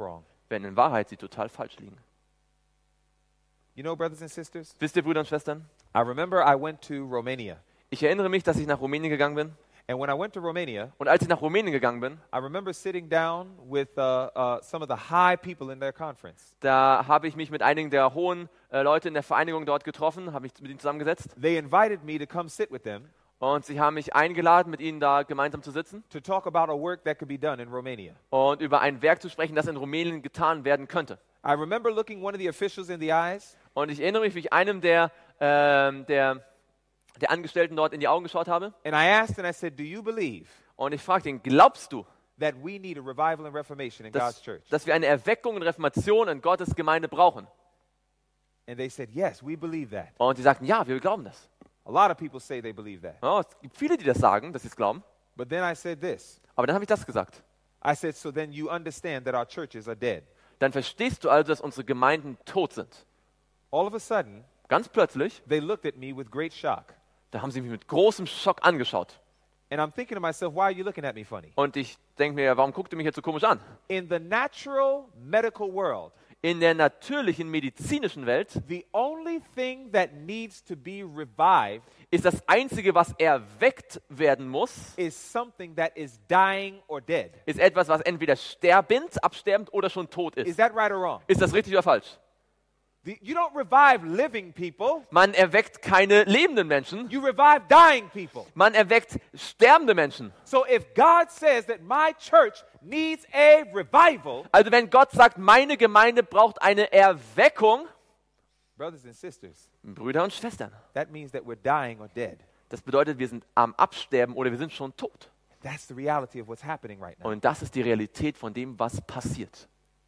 wenn in Wahrheit sie total falsch liegen. You know, brothers and sisters, Wisst ihr, Brüder und Schwestern? I remember I went to Romania. Ich erinnere mich, dass ich nach Rumänien gegangen bin. And when I went to Romania, Und als ich nach Rumänien gegangen bin, I remember sitting down with uh, uh, some of the high people in their conference. da habe ich mich mit einigen der hohen äh, Leute in der Vereinigung dort getroffen, habe mich mit ihnen zusammengesetzt. They invited me to come sit with them Und sie haben mich eingeladen, mit ihnen da gemeinsam zu sitzen to talk about a work that could be done in Romania. und über ein Werk zu sprechen, das in Rumänien getan werden könnte. I remember looking one of the officials in the eyes, Und ich erinnere mich, wie ich einem der, ähm, der, der Angestellten dort in die Augen geschaut habe. and I asked and I said, do you believe Und ich fragte ihn, glaubst du, that we need a revival and reformation in God's dass, church? dass wir eine Erweckung und Reformation in Gottes Gemeinde brauchen? And they said, yes, we believe that. Und sie sagten, ja, wir glauben das. A lot of people say they believe that. Ja, es gibt viele, die das sagen, dass sie es glauben. But then I said this. Aber dann habe ich das gesagt. I said, so then you understand that our churches are dead. Dann verstehst du also, dass unsere Gemeinden tot sind. All of a sudden, Ganz plötzlich, they looked at me with great shock. da haben sie mich mit großem Schock angeschaut. And I'm thinking to myself, why are you looking at me funny? Und ich denke mir, warum guckt ihr mich jetzt so komisch an? In the natural medical world, In der natürlichen medizinischen Welt the only thing that needs to be revived ist das Einzige, was erweckt werden muss, is something that is dying or dead. ist etwas, was entweder sterbend, absterbend oder schon tot Is ist. that right or wrong? Ist das richtig oder falsch? The, you don't revive living people, Man erweckt keine lebenden Menschen, you revive dying people. man erweckt sterbende Menschen. So if God says that my church needs a revival, Also wenn Gott sagt, meine Gemeinde braucht eine Erweckung, brothers and sisters, Brüder und Schwestern, that means that we're dying or dead. das bedeutet, wir sind am Absterben oder wir sind schon tot. That's the reality of what's happening right now. Und das ist die Realität von dem, was passiert.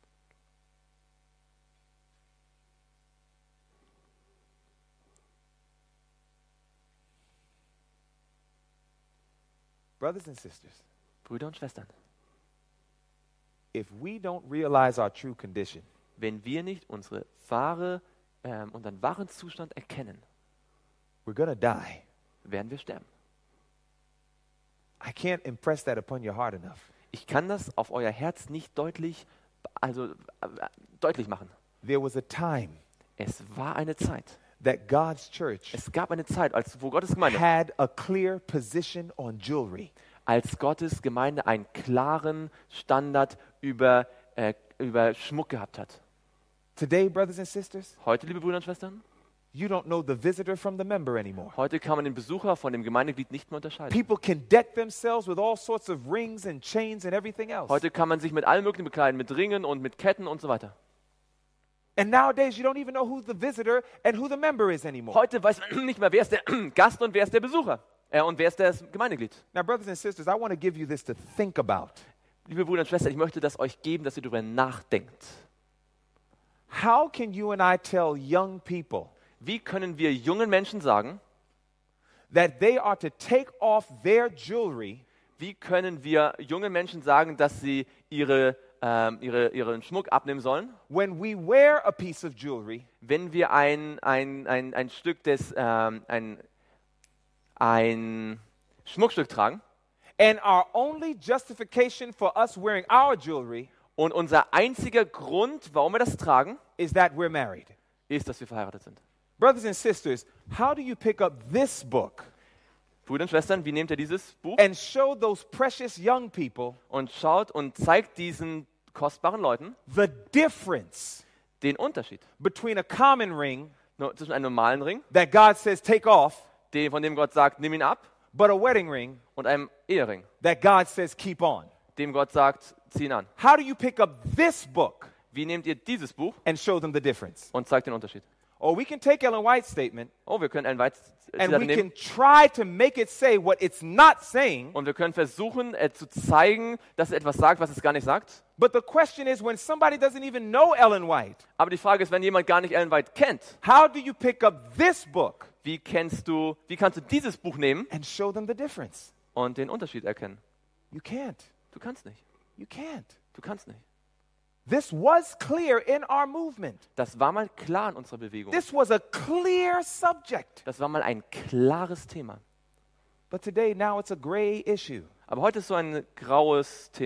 Brothers and sisters, Brüder und Schwestern, if we don't realize our true condition, wenn wir nicht unsere wahre, ähm, unseren wahren Zustand erkennen, we're going to die. werden wir sterben. I can't impress that upon your heart enough. Ich kann das auf euer Herz nicht deutlich, also, äh, deutlich machen. There was a time Es war eine Zeit. that God's church Es gab eine Zeit, als wo Gottes Gemeinde, had a clear position on jewelry. als Gottes Gemeinde einen klaren Standard über, äh, über Schmuck gehabt hat. Today, brothers and sisters, Heute, liebe Brüder und Schwestern, you don't know the visitor from the member anymore. heute kann man den Besucher von dem Gemeindeglied nicht mehr unterscheiden. People can deck themselves with all sorts of rings and chains and everything else. Heute kann man sich mit allem Möglichen bekleiden, mit Ringen und mit Ketten und so weiter. And nowadays, you don't even know who the visitor and who the member is anymore. Heute weiß man nicht mehr, wer ist der Gast und wer ist der Besucher. Äh, und wer ist das Gemeindeglied. Now, brothers and sisters, I want to give you this to think about. Liebe Brüder und Schwestern, ich möchte das euch geben, dass ihr darüber nachdenkt. How can you and I tell young people Wie können wir jungen Menschen sagen, that they are to take off their jewelry wie können wir jungen Menschen sagen, dass sie ihre, ähm, ihre, ihren Schmuck abnehmen sollen, when we wear a piece of jewelry wenn wir ein, ein, ein, ein Stück des, ähm, ein, ein Schmuckstück tragen and our only justification for us wearing our jewelry und unser einziger Grund, warum wir das tragen, is that we're married? ist, dass wir verheiratet sind. Brothers and sisters, how do you pick up this book Brüder und Schwestern, wie nehmt ihr dieses Buch and show those precious young people und schaut und zeigt diesen kostbaren Leuten the difference den Unterschied between a common ring no, zwischen einem normalen Ring, that God says take off, den, von dem Gott sagt, nimm ihn ab, but a wedding ring und einem Ehering, that God says keep on? dem Gott sagt, zieh ihn an. How do you pick up this book Wie nehmt ihr dieses Buch and show them the difference? und zeigt den Unterschied? Or we can take Ellen White's statement Oh, wir können ein Weit and Zitat we nehmen can try to make it say what it's not saying. und wir können versuchen äh, zu zeigen, dass es etwas sagt, was es gar nicht sagt. But the question is, when somebody doesn't even know Ellen White, Aber die Frage ist, wenn jemand gar nicht Ellen White kennt, how do you pick up this book wie kennst du, wie kannst du dieses Buch nehmen and show them the difference? und den Unterschied erkennen? You can't. Du kannst nicht. You can't. Du kannst nicht. This was clear in our movement. Das war mal klar in unserer Bewegung. This was a clear subject. Das war mal ein klares Thema. But today, now it's a gray issue. Aber heute ist so ein graues Thema.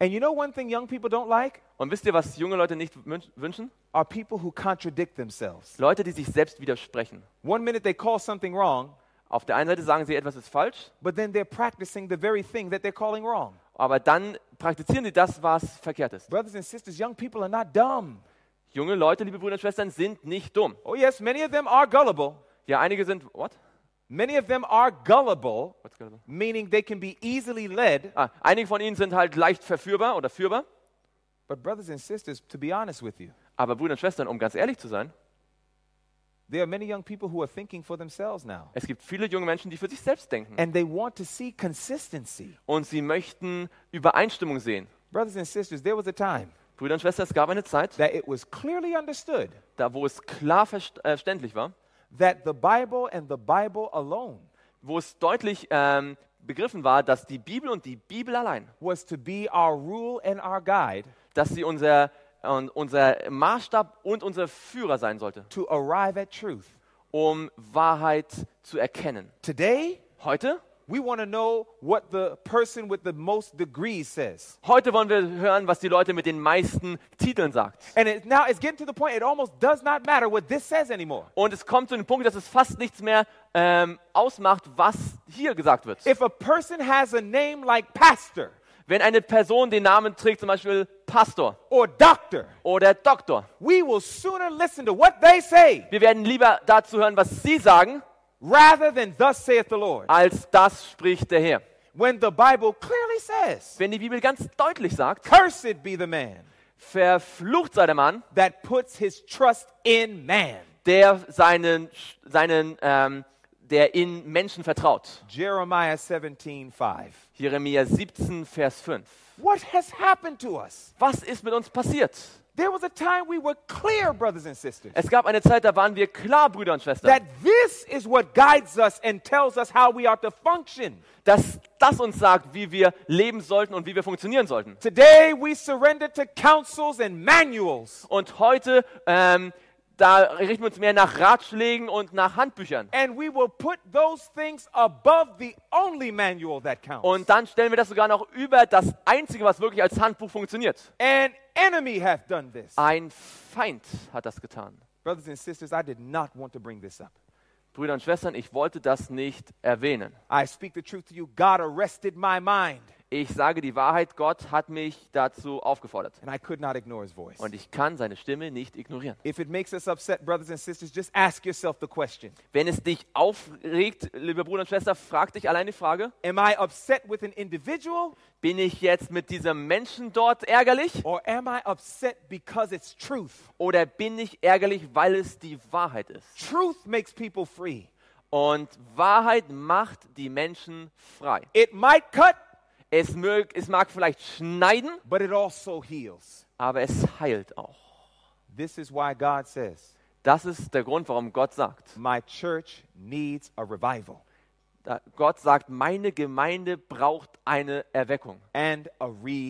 And you know one thing young people don't like? Und wisst ihr, was junge Leute nicht wünsch- wünschen? Are people who contradict themselves. Leute, die sich selbst widersprechen. One minute they call something wrong, Auf der einen Seite sagen sie, etwas ist falsch, but then they're practicing the very thing that they're calling wrong. aber dann praktizieren sie das, was verkehrt ist. Brothers and sisters, young people are not dumb. Junge Leute, liebe Brüder und Schwestern, sind nicht dumm. Oh yes, many of them are gullible. Ja, einige sind, what? Many of them are gullible, What's gullible? meaning they can be easily led. Ah, einige von ihnen sind halt leicht verführbar oder führbar. But brothers and sisters, to be honest with you, Aber Brüder und Schwestern, um ganz ehrlich zu sein, there are many young people who are thinking for themselves now. es gibt viele junge Menschen, die für sich selbst denken. And they want to see consistency. Und sie möchten Übereinstimmung sehen. Brothers and sisters, there was a time Brüder und Schwestern, es gab eine Zeit, that it was clearly understood da wo es klar verst- äh, verständlich war, that the Bible and the Bible alone wo es deutlich ähm, begriffen war, dass die Bibel und die Bibel allein, was to be our rule and our guide dass sie unser, äh, unser Maßstab und unser Führer sein sollte, to arrive at truth. um Wahrheit zu erkennen. Today, Heute? we want to know what the person with the most degrees says. Heute wollen wir hören, was die Leute mit den meisten Titeln sagt. And it, now it's getting to the point, it almost does not matter what this says anymore. Und es kommt zu dem Punkt, dass es fast nichts mehr ähm, ausmacht, was hier gesagt wird. If a person has a name like pastor Wenn eine Person den Namen trägt, zum Beispiel Pastor or doctor, oder Doktor, we will sooner listen to what they say wir werden lieber dazu hören, was sie sagen, rather than thus saith the Lord. als das spricht der Herr. When the Bible clearly says, Wenn die Bibel ganz deutlich sagt, cursed be the man verflucht sei der Mann, that puts his trust in man. der seinen, seinen ähm, der in Menschen vertraut. Jeremiah seventeen five. Jeremia siebzehn, Vers fünf. What has happened to us? Was ist mit uns passiert? There was a time we were clear, brothers and sisters, Es gab eine Zeit, da waren wir klar, Brüder und Schwestern, that this is what guides us and tells us how we are to function. dass das uns sagt, wie wir leben sollten und wie wir funktionieren sollten. Today we surrender to counsels and manuals, Und heute, ähm, da richten wir uns mehr nach Ratschlägen und nach Handbüchern. and we will put those things above the only manual that counts. Und dann stellen wir das sogar noch über das Einzige, was wirklich als Handbuch funktioniert. An enemy hath done this. Ein Feind hat das getan. Brothers and sisters, I did not want to bring this up. Brüder und Schwestern, ich wollte das nicht erwähnen. I speak the truth to you. God arrested my mind, Ich sage die Wahrheit, Gott hat mich dazu aufgefordert. and I could not ignore his voice. Und ich kann seine Stimme nicht ignorieren. If it makes us upset, brothers and sisters, just ask yourself the question. Wenn es dich aufregt, liebe Bruder und Schwester, frag dich allein die Frage, Am I upset with an individual, bin ich jetzt mit diesem Menschen dort ärgerlich or am I upset because it's truth? oder bin ich ärgerlich, weil es die Wahrheit ist? Truth makes people free. Und Wahrheit macht die Menschen frei. It might cut, Es, mög, es mag vielleicht schneiden, but it also heals. aber es heilt auch. This is why God says, Das ist der Grund, warum Gott sagt. my church needs a revival Da Gott sagt, meine Gemeinde braucht eine Erweckung and a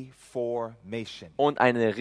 reformation. und eine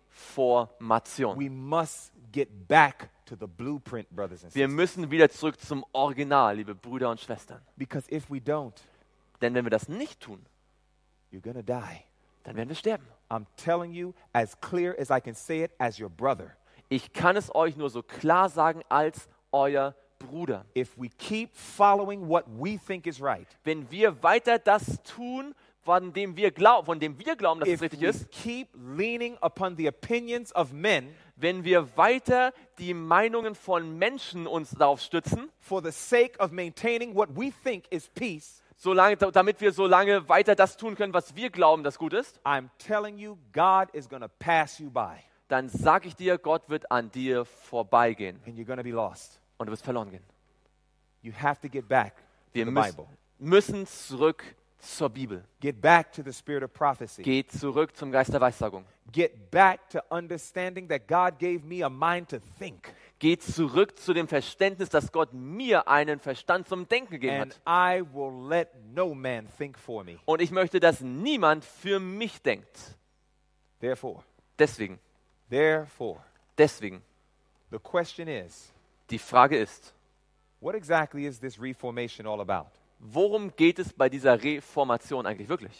Reformation. We must get back to the blueprint, brothers and Wir sisters. müssen wieder zurück zum Original, liebe Brüder und Schwestern. Because if we don't, Denn wenn wir das nicht tun, you're going to die. dann werden wir sterben. I'm telling you, as clear as I can say it, as your brother. Ich kann es euch nur so klar sagen als euer Bruder. If we keep following what we think is right, Wenn wir weiter das tun, von dem wir, glaub, von dem wir glauben, dass es if richtig we ist, keep leaning upon the opinions of men wenn wir weiter die Meinungen von Menschen uns darauf stützen, for the sake of maintaining what we think is peace, solange, damit wir so lange weiter das tun können, was wir glauben, das gut ist, I'm telling you, God is going to pass you by dann sage ich dir, Gott wird an dir vorbeigehen and you're going to be lost. und du wirst verloren gehen. You have to get back to Wir the müssen, Bible. müssen zurück zur Bibel. Get back to the spirit of prophecy. Geht zurück zum Geist der Weissagung. Get back to understanding that God gave me a mind to think. Geht zurück zu dem Verständnis, dass Gott mir einen Verstand zum Denken gegeben And hat. I will let no man think for me. Und ich möchte, dass niemand für mich denkt. Therefore, Deswegen, therefore, deswegen, the question is, die Frage ist, what exactly is this reformation all about? worum geht es bei dieser Reformation eigentlich wirklich?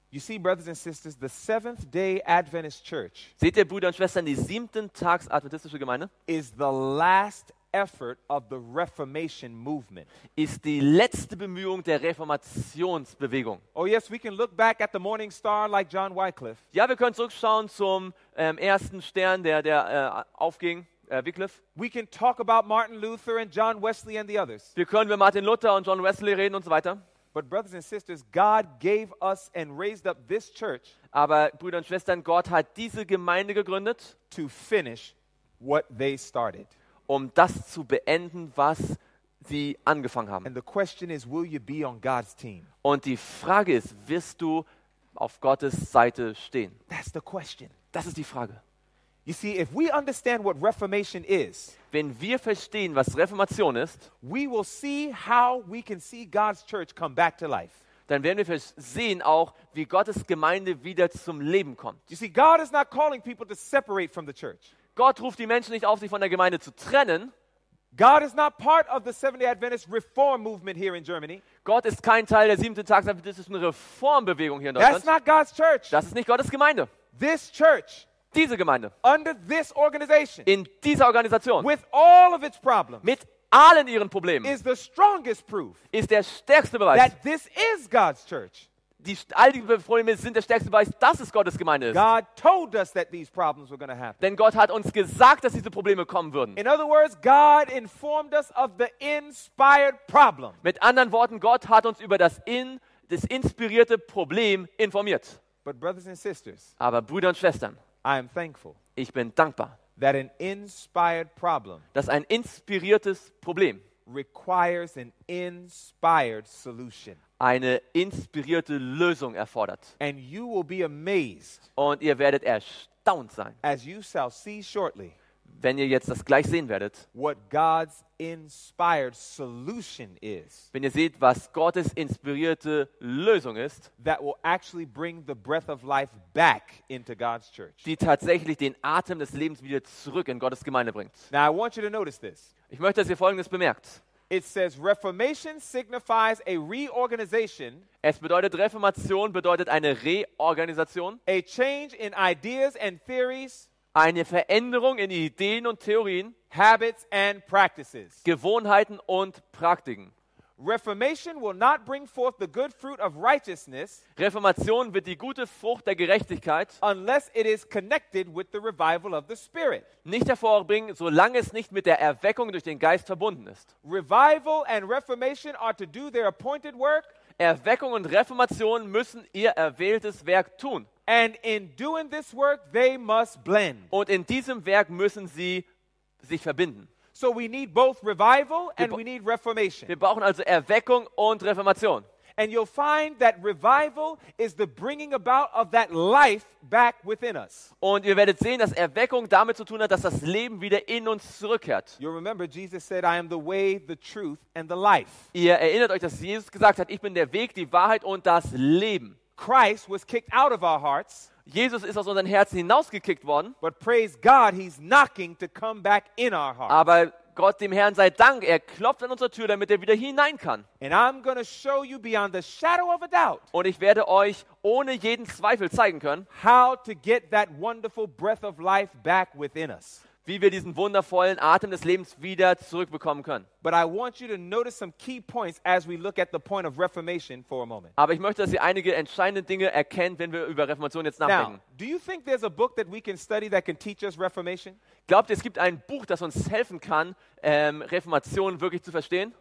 You see, brothers and sisters, the Seventh-day Adventist Church Seht ihr, Brüder und Schwestern, die siebten Tags adventistische Gemeinde is the last effort of the Reformation movement. ist die letzte Bemühung der Reformationsbewegung. Oh yes, we can look back at the morning star like John Wycliffe, Ja, wir können zurückschauen zum ähm, ersten Stern, der, der äh, aufging, äh, Wycliffe. we can talk about Martin Luther and John Wesley and the others. Wir können über Martin Luther und John Wesley reden und so weiter. But brothers and sisters, God gave us and raised up this church Aber Brüder und Schwestern, Gott hat diese Gemeinde gegründet, to finish what they started. um das zu beenden, was sie angefangen haben. And the question is, will you be on God's team? Und die Frage ist, wirst du auf Gottes Seite stehen? That's the question. Das ist die Frage. You see, if we understand what Reformation is, Wenn wir verstehen, was Reformation ist, we will see how we can see God's church come back to life. dann werden wir sehen auch, wie Gottes Gemeinde wieder zum Leben kommt. You see, God is not calling people to separate from the church. Gott ruft die Menschen nicht auf, sich von der Gemeinde zu trennen. God is not part of the Seventh-day Adventist reform movement here in Germany. Gott ist kein Teil der siebten Tagsadventistischen Reformbewegung hier in That's Deutschland. not God's church. Das ist nicht Gottes Gemeinde. This church, Diese Gemeinde, under this organization, in dieser Organisation, with all of its problems, mit allen ihren Problemen, is the strongest proof ist der stärkste Beweis. that this is God's church. Die, all die Probleme sind der stärkste Beweis, dass es Gottes Gemeinde ist. God told us that these problems were going to happen. Denn Gott hat uns gesagt, dass diese Probleme kommen würden. In other words, God informed us of the inspired problem. Mit anderen Worten, Gott hat uns über das, in, das inspirierte Problem informiert. But brothers and sisters, Aber Brüder und Schwestern, I am thankful ich bin dankbar, that an inspired problem dass ein inspiriertes Problem requires an inspired solution. eine inspirierte Lösung erfordert. And you will be amazed, Und ihr werdet erstaunt sein, as you shall see shortly, wenn ihr jetzt das gleich sehen werdet, what God's inspired solution is wenn ihr seht, was Gottes inspirierte Lösung ist, that will actually bring the breath of life back into God's church. die tatsächlich den Atem des Lebens wieder zurück in Gottes Gemeinde bringt. Now, I want you to notice this. Ich möchte, dass ihr Folgendes bemerkt. It says Reformation signifies a reorganization, Es bedeutet, Reformation bedeutet eine Reorganisation, a change in ideas and theories, eine Veränderung in Ideen und Theorien, habits and practices. Gewohnheiten und Praktiken. Reformation will not bring forth the good fruit of righteousness Reformation wird die gute Frucht der Gerechtigkeit unless it is connected with the revival of the Spirit. nicht hervorbringen, solange es nicht mit der Erweckung durch den Geist verbunden ist. Revival and reformation are to do their appointed work, Erweckung und Reformation müssen ihr erwähltes Werk tun. and in doing this work, they must blend. Und in diesem Werk müssen sie sich verbinden. So we need both revival and Wir- we need reformation. Wir brauchen also Erweckung und Reformation. And you'll find that revival is the bringing about of that life back within us. Und ihr werdet sehen, dass Erweckung damit zu tun hat, dass das Leben wieder in uns zurückkehrt. You'll remember Jesus said, I am the way, the truth, and the life. Ihr erinnert euch, dass Jesus gesagt hat, ich bin der Weg, die Wahrheit und das Leben. Christ was kicked out of our hearts, Jesus ist aus unseren Herzen hinausgekickt worden, but praise God, he's knocking to come back in our hearts. aber Gott dem Herrn sei Dank, er klopft an unsere Tür, damit er wieder hinein kann. And I'm going to show you beyond the shadow of a doubt Und ich werde euch ohne jeden Zweifel zeigen können, how to get that wonderful breath of life back within us. wie wir diesen wundervollen Atem des Lebens wieder zurückbekommen können. But I want you to notice some key points as we look at the point of reformation for a moment. Aber ich möchte, dass ihr einige entscheidende Dinge erkennt, wenn wir über Reformation jetzt Now, nachdenken. do you think there's a book that we can study that can teach us reformation? Glaubt ihr, es gibt ein Buch, das uns helfen kann, ähm, Reformation wirklich zu verstehen?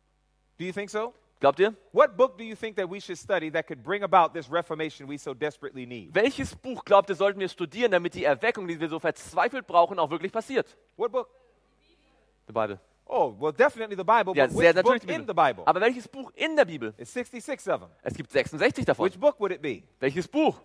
Do you think so? Glaubt ihr? What book do you think that we should study that could bring about this reformation we so desperately need? Welches Buch, glaubt ihr, sollten wir studieren, damit die Erweckung, die wir so verzweifelt brauchen, auch wirklich passiert? What book? Die Bibel. Oh, well, definitely the Bible, Ja, but sehr which book natürlich die in the Bibel. Bible? Aber welches Buch in der Bibel? There's sixty-six of them. Es gibt sechsundsechzig davon. Which book would it be? Welches Buch?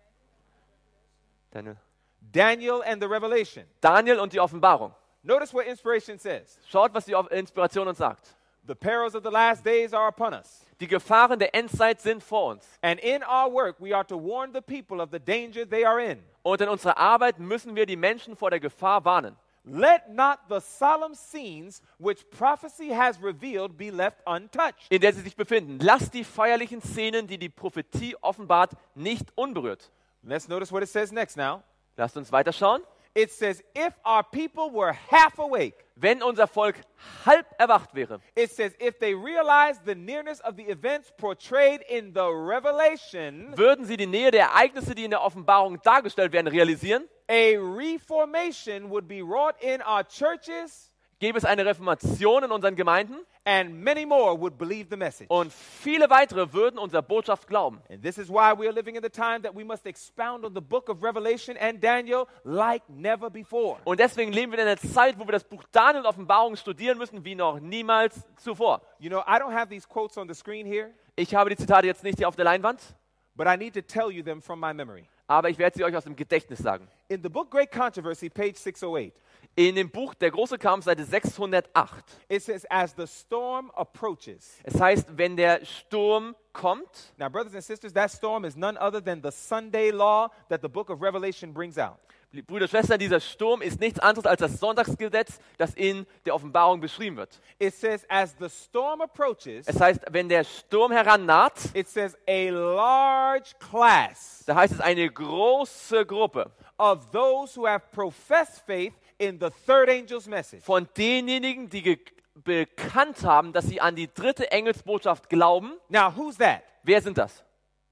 Daniel. Daniel and the Revelation. Daniel und die Offenbarung. Notice what inspiration says. Schaut, was die Inspiration uns sagt. The perils of the last days are upon us. Die Gefahren der Endzeit sind vor uns. And in our work, we are to warn the people of the danger they are in. Und in unserer Arbeit müssen wir die Menschen vor der Gefahr warnen. Let not the solemn scenes which prophecy has revealed be left untouched. in der sie sich befinden. Lasst die feierlichen Szenen, die die Prophetie offenbart, nicht unberührt. Let's notice what it says next now. Lasst uns weiterschauen. It says, if our people were half awake, Wenn unser Volk halb erwacht wäre, it says, if they realized the nearness of the events portrayed in the revelation, würden sie die Nähe der Ereignisse, die in der Offenbarung dargestellt werden, realisieren, a reformation would be wrought in our churches, gäbe es eine Reformation in unseren Gemeinden and many more would believe the message. und viele weitere würden unserer Botschaft glauben. And this is why we are living in the time that we must expound on the book of Revelation and Daniel like never before. Und deswegen leben wir in einer Zeit, wo wir das Buch Daniel und Offenbarung studieren müssen, wie noch niemals zuvor. You know, I don't have these quotes on the screen here, Ich habe die Zitate jetzt nicht hier auf der Leinwand, but I need to tell you them from my memory. aber ich werde sie euch aus dem Gedächtnis sagen. In the book Great Controversy, page six oh eight, In dem Buch Der große Kampf, Seite sechshundertacht. it says, as the storm approaches. Es heißt, wenn der Sturm kommt, Now, brothers and sisters, that storm is none other than the Sunday law that the book of Revelation brings out. Brüder und Schwestern, dieser Sturm ist nichts anderes als das Sonntagsgesetz, das in der Offenbarung beschrieben wird. It says, as the storm approaches, Es heißt, wenn der Sturm herannaht, it says, a large class da heißt es eine große Gruppe of those who have professed faith in the third angel's message. von denjenigen, die ge- bekannt haben, dass sie an die dritte Engelsbotschaft glauben. Now, who's that? Wer sind das?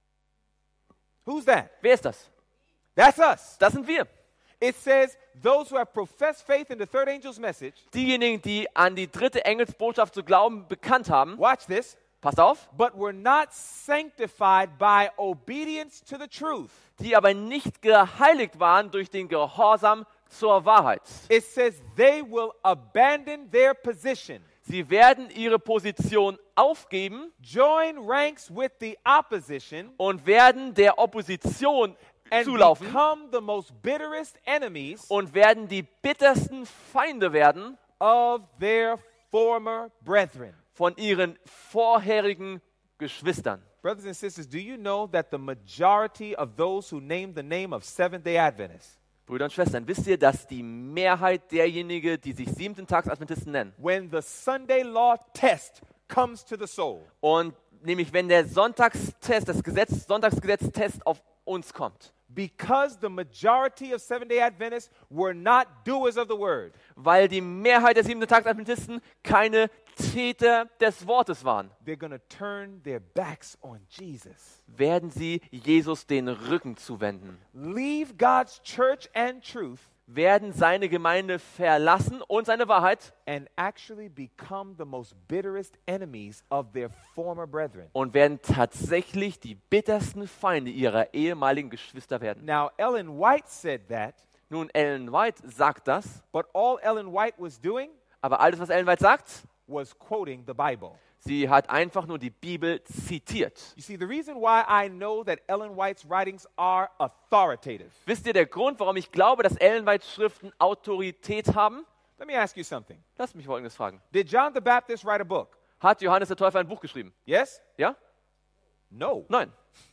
Who's that? Wer ist das? That's us. Das sind wir. It says, those who have professed faith in the third angel's message, Diejenigen, die an die dritte Engelsbotschaft zu glauben bekannt haben. watch this, Passt auf. but were not sanctified by obedience to the truth. Die aber nicht geheiligt waren durch den Gehorsam zur Wahrheit. It says they will abandon their position, Sie werden ihre Position aufgeben join ranks with the opposition, und werden der Opposition and zulaufen become the most bitterest enemies und werden die bittersten Feinde werden of their former brethren. von ihren vorherigen Geschwistern. Brothers and sisters, do you know that the majority of those who name the name of Seventh-day Adventists, Brüder und Schwestern, wisst ihr, dass die Mehrheit derjenigen, die sich Siebenten-Tags-Adventisten nennen, when the Sunday law test comes to the soul, und nämlich wenn der Sonntagstest, das Gesetz, Sonntagsgesetztest auf uns kommt, because the majority of Seventh-day Adventists were not doers of the word, weil die Mehrheit der Siebenten-Tags-Adventisten keine Täter des Wortes waren, they're going to turn their backs on Jesus. werden sie Jesus den Rücken zuwenden, Leave God's church and truth werden seine Gemeinde verlassen und seine Wahrheit and actually become the most bitterest enemies of their former brethren. und werden tatsächlich die bittersten Feinde ihrer ehemaligen Geschwister werden. Now, Ellen White said that, Nun, Ellen White sagt das, but all Ellen White was doing aber alles, was Ellen White sagt, was quoting the Bible. sie hat einfach nur die Bibel zitiert. You see, the reason why I know that Ellen White's writings are authoritative. Wisst ihr, der Grund, warum ich glaube, dass Ellen Whites Schriften Autorität haben? Let me ask you something. Lass mich Folgendes fragen. Did John the Baptist write a book? Hat Johannes der Täufer ein Buch geschrieben? Yes? Ja? No. Nein.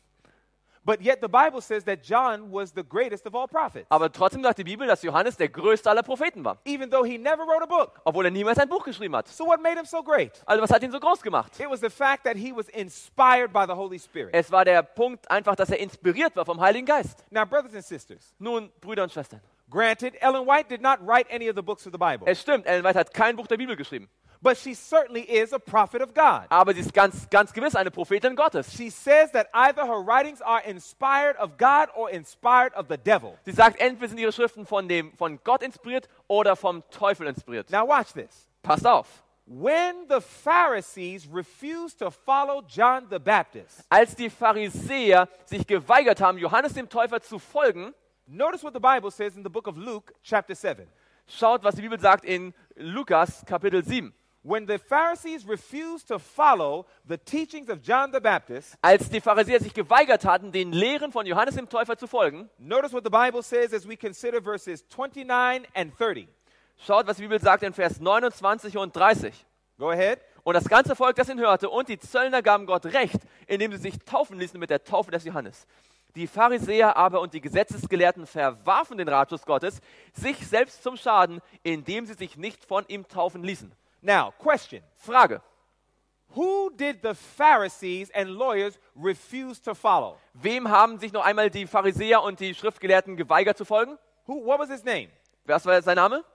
But yet the Bible says that John was the greatest of all prophets, Aber trotzdem sagt die Bibel, dass Johannes der größte aller Propheten war, even though he never wrote a book. obwohl er niemals ein Buch geschrieben hat. So what made him so great? Also was hat ihn so groß gemacht? It was the fact that he was inspired by the Holy Spirit. Es war der Punkt einfach, dass er inspiriert war vom Heiligen Geist. Now, brothers and sisters, Nun, Brüder und Schwestern, granted, Ellen White did not write any of the books of the Bible, es stimmt, Ellen White hat kein Buch der Bibel geschrieben, but she certainly is a prophet of God. aber sie ist ganz, ganz gewiss eine Prophetin Gottes. She says that either her writings are inspired of God or inspired of the devil. Sie sagt, entweder sind ihre Schriften von, dem, von Gott inspiriert oder vom Teufel inspiriert. Now, watch this. Passt auf. When the Pharisees refused to follow John the Baptist, Als die Pharisäer sich geweigert haben, Johannes dem Täufer zu folgen, notice what the Bible says in the book of Luke, chapter seven. schaut, was die Bibel sagt in Lukas Kapitel sieben. When the Pharisees refused to follow the teachings of John the Baptist, Als die Pharisäer sich geweigert hatten, den Lehren von Johannes dem Täufer zu folgen, notice what the Bible says as we consider verses twenty-nine and thirty. schaut, was die Bibel sagt in Vers neunundzwanzig und dreißig. Go ahead. Und das ganze Volk, das ihn hörte, und die Zöllner gaben Gott Recht, indem sie sich taufen ließen mit der Taufe des Johannes. Die Pharisäer aber und die Gesetzesgelehrten verwarfen den Ratschluss Gottes, sich selbst zum Schaden, indem sie sich nicht von ihm taufen ließen. Now, question. Frage: Who did the Pharisees and lawyers refuse to follow? Wem haben sich noch einmal die Pharisäer und die Schriftgelehrten geweigert zu folgen? Who, what was his name? Was war sein Name?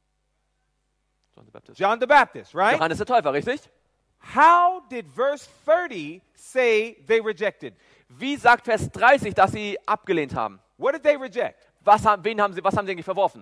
John the Baptist. John the Baptist, right? Johannes der Täufer, richtig? How did verse thirty say they rejected? Wie sagt Vers dreißig, dass sie abgelehnt haben? What did they reject? Was haben, wen haben sie, was haben sie eigentlich verworfen?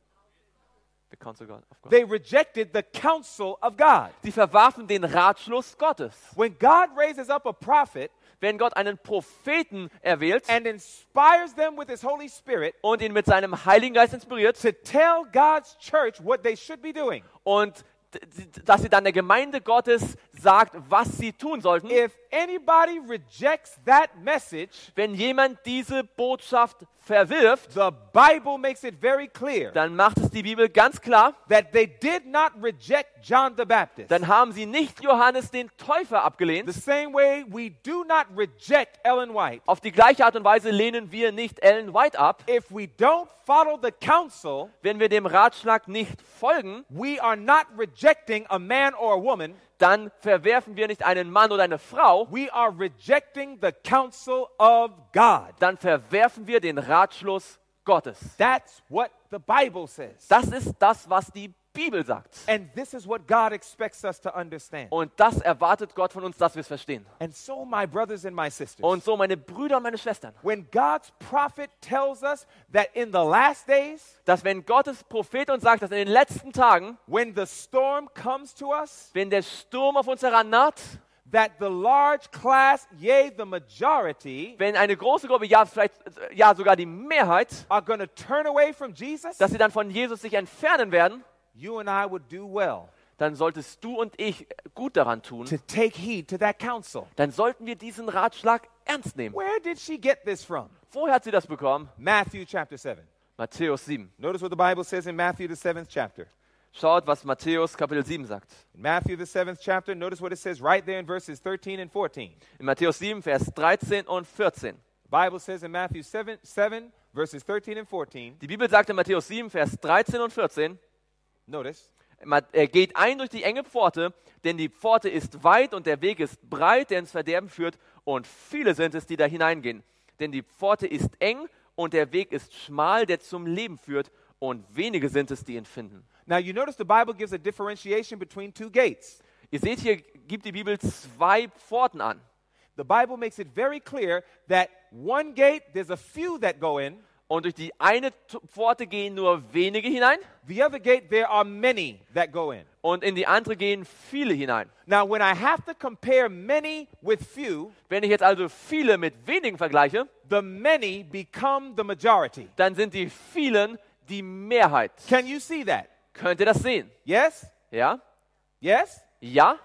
The counsel of God. They rejected the counsel of God. Sie verwarfen den Ratschluss Gottes. When God raises up a prophet Wenn Gott einen Propheten erwählt and inspires them with his Holy Spirit und ihn mit seinem Heiligen Geist inspiriert to tell God's church what they should be doing, und d- d- dass sie dann der Gemeinde Gottes sagt, was sie tun sollten, if anybody rejects that message, wenn jemand diese Botschaft verwirft, the Bible makes it very clear dann macht es die Bibel ganz klar, that they did not reject John the Baptist. dann haben sie nicht Johannes den Täufer The abgelehnt. same way we do not reject Ellen White. Auf die gleiche Art und Weise lehnen wir nicht Ellen White ab. If we don't follow the counsel, Wenn wir dem Ratschlag nicht folgen, we are not rejecting a man or a woman. dann verwerfen wir nicht einen Mann oder eine Frau, We are rejecting the counsel of God. dann verwerfen wir den Ratschluss Gottes. That's what the Bible says. Das ist das, was die Bibel sagt. And this is what God expects us to understand. Und das erwartet Gott von uns, dass wir es verstehen. And so, my brothers and my sisters, Und so, meine Brüder und meine Schwestern, when God's prophet tells us that in the last days, dass wenn Gottes Prophet uns sagt, dass in den letzten Tagen, when the storm comes to us, wenn der Sturm auf uns herannaht, that the large class, yea, the majority, wenn eine große Gruppe, ja vielleicht ja sogar die Mehrheit, are going to turn away from Jesus, dass sie dann von Jesus sich entfernen werden, you and I would do well dann solltest du und ich gut daran tun, to take heed to that counsel. dann sollten wir diesen Ratschlag ernst nehmen. Where did she get this from? Woher hat sie das bekommen? Matthew chapter seven. Matthäus sieben. Notice what the Bible says in Matthew, the seventh chapter. Schaut, was Matthäus Kapitel sieben sagt. In Matthew, the seventh chapter, notice what it says right there in verses thirteen and fourteen. In Matthäus sieben, Vers dreizehn und vierzehn. The Bible says in Matthew seven, seven, verses thirteen and fourteen, Die Bibel sagt in Matthäus sieben, Vers dreizehn und vierzehn, notice, er geht ein durch die enge Pforte, denn die Pforte ist weit und der Weg ist breit, der ins Verderben führt, und viele sind es, die da hineingehen. Denn die Pforte ist eng und der Weg ist schmal, der zum Leben führt, und wenige sind es, die ihn finden. now you notice the Bible gives a differentiation between two gates. Ihr seht, hier gibt die Bibel zwei Pforten an. The Bible makes it very clear that one gate, there's a few that go in. Und durch die eine T- Pforte gehen nur wenige hinein The other gate, there are many that go in. und in die andere gehen viele hinein. Now, when I have to compare many with few, Wenn ich jetzt also viele mit wenigen vergleiche, the many become the majority. dann sind die vielen die Mehrheit. Can you see that? Könnt ihr das sehen? Yes? Ja? Yes? Ja?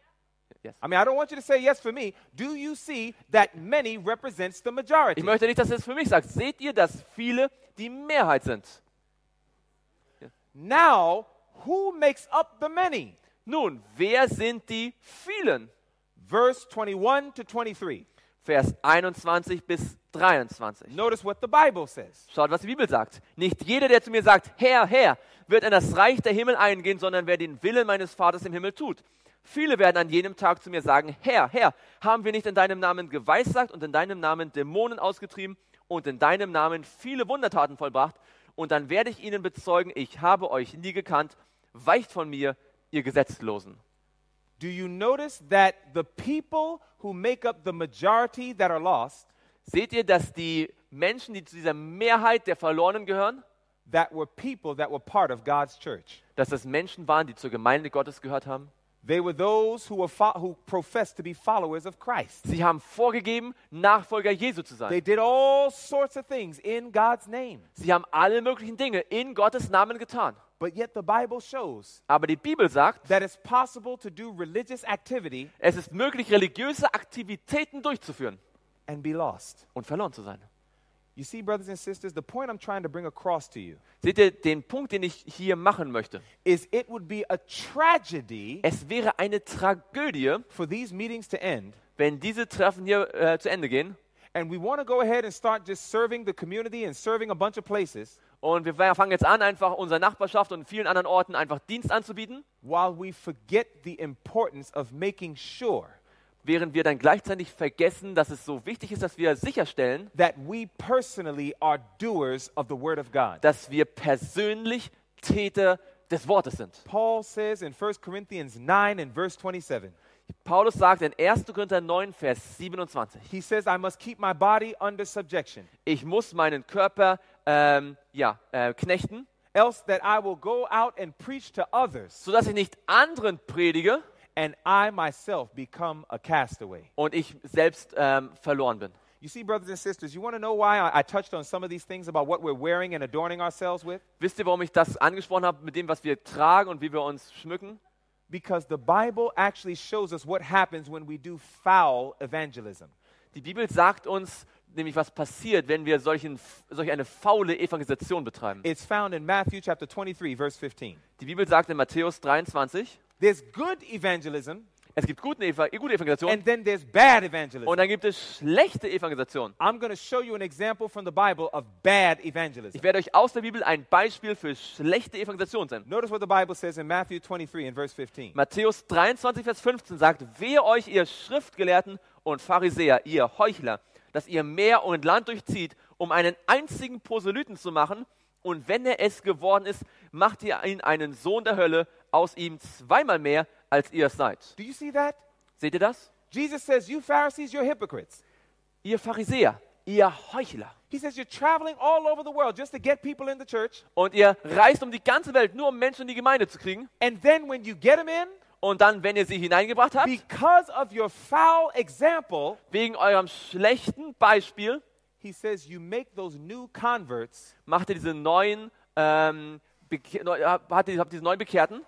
I mean, I don't want you to say yes for me. Do you see that many represents the majority? Ich möchte nicht, dass ihr es für mich sagt. Seht ihr, dass viele die Mehrheit sind? Now, who makes up the many? Nun, wer sind die vielen? Verse twenty-one to twenty-three. Vers einundzwanzig bis dreiundzwanzig. Notice what the Bible says. Schaut, was die Bibel sagt. Nicht jeder, der zu mir sagt, Herr, Herr, wird in das Reich der Himmel eingehen, sondern wer den Willen meines Vaters im Himmel tut. Viele werden an jenem Tag zu mir sagen, Herr, Herr, haben wir nicht in deinem Namen geweissagt und in deinem Namen Dämonen ausgetrieben und in deinem Namen viele Wundertaten vollbracht? Und dann werde ich ihnen bezeugen, ich habe euch nie gekannt, weicht von mir, ihr Gesetzlosen. Do you notice that the people who make up the majority that are lost, Seht ihr, dass die Menschen, die zu dieser Mehrheit der Verlorenen gehören, that were people that were part of God's church? dass das Menschen waren, die zur Gemeinde Gottes gehört haben? They were those who were fo- who professed to be followers of Christ. Sie haben vorgegeben, Nachfolger Jesu zu sein. They did all sorts of things in God's name. Sie haben alle möglichen Dinge in Gottes Namen getan. But yet the Bible shows Aber die Bibel sagt, that it's possible to do religious activity es ist möglich, religiöse Aktivitäten durchzuführen and be lost. und verloren zu sein. You see, brothers and sisters, the point I'm trying to bring across to you Seht ihr, den Punkt, den ich hier machen möchte? is it would be a tragedy Es wäre eine Tragödie, for these meetings to end wenn diese Treffen hier äh, zu Ende gehen And we want to go ahead and start just serving the community and serving a bunch of places Und wir fangen jetzt an, einfach unserer Nachbarschaft und vielen anderen Orten einfach Dienst anzubieten, while we forget the importance of making sure während wir dann gleichzeitig vergessen, dass es so wichtig ist, dass wir sicherstellen, that we personally are doers of the Word of God. dass wir persönlich Täter des Wortes sind. Paul says in First Corinthians nine and verse twenty-seven, Paulus sagt in erster Korinther neun, Vers siebenundzwanzig, he says, I must keep my body under subjection, ich muss meinen Körper ähm, ja, äh, knechten, else that I will go out and preach to others, sodass ich nicht anderen predige and I myself become a castaway. und ich selbst ähm, verloren bin. You see, brothers and sisters, you want to know why I, I touched on some of these things about what we're wearing and adorning ourselves with? Wisst ihr, warum ich das angesprochen habe mit dem, was wir tragen und wie wir uns schmücken? Because the Bible actually shows us what happens when we do foul evangelism. Die Bibel sagt uns nämlich, was passiert, wenn wir solchen, solch eine faule Evangelisation betreiben. It's found in Matthew chapter twenty-three, verse fifteen. Die Bibel sagt in Matthäus dreiundzwanzig, There's good evangelism, es gibt gute, Eva gute Evangelisation and then there's bad evangelism. und dann gibt es schlechte Evangelisation. I'm going to show you an example from the Bible of bad evangelism. Ich werde euch aus der Bibel ein Beispiel für schlechte Evangelisation senden. Notice what the Bible says in Matthew twenty-three and verse fifteen. Matthäus dreiundzwanzig, Vers fünfzehn sagt, wehe euch, ihr Schriftgelehrten und Pharisäer, ihr Heuchler, dass ihr Meer und Land durchzieht, um einen einzigen Proselyten zu machen, und wenn er es geworden ist, macht ihr ihn einen Sohn der Hölle, aus ihm zweimal mehr, als ihr es seid. Do you see that? Seht ihr das? Jesus says, you Pharisees, you're hypocrites. Ihr Pharisäer, ihr Heuchler. He says you're traveling all over the world just to get people in the church. Und ihr reist um die ganze Welt, nur um Menschen in die Gemeinde zu kriegen. And then when you get them in, Und dann, wenn ihr sie hineingebracht habt, because of your foul example, wegen eurem schlechten Beispiel, he says you make those new converts macht ihr diese neuen, ähm, Beke- neu- habt ihr, habt diese neuen Bekehrten,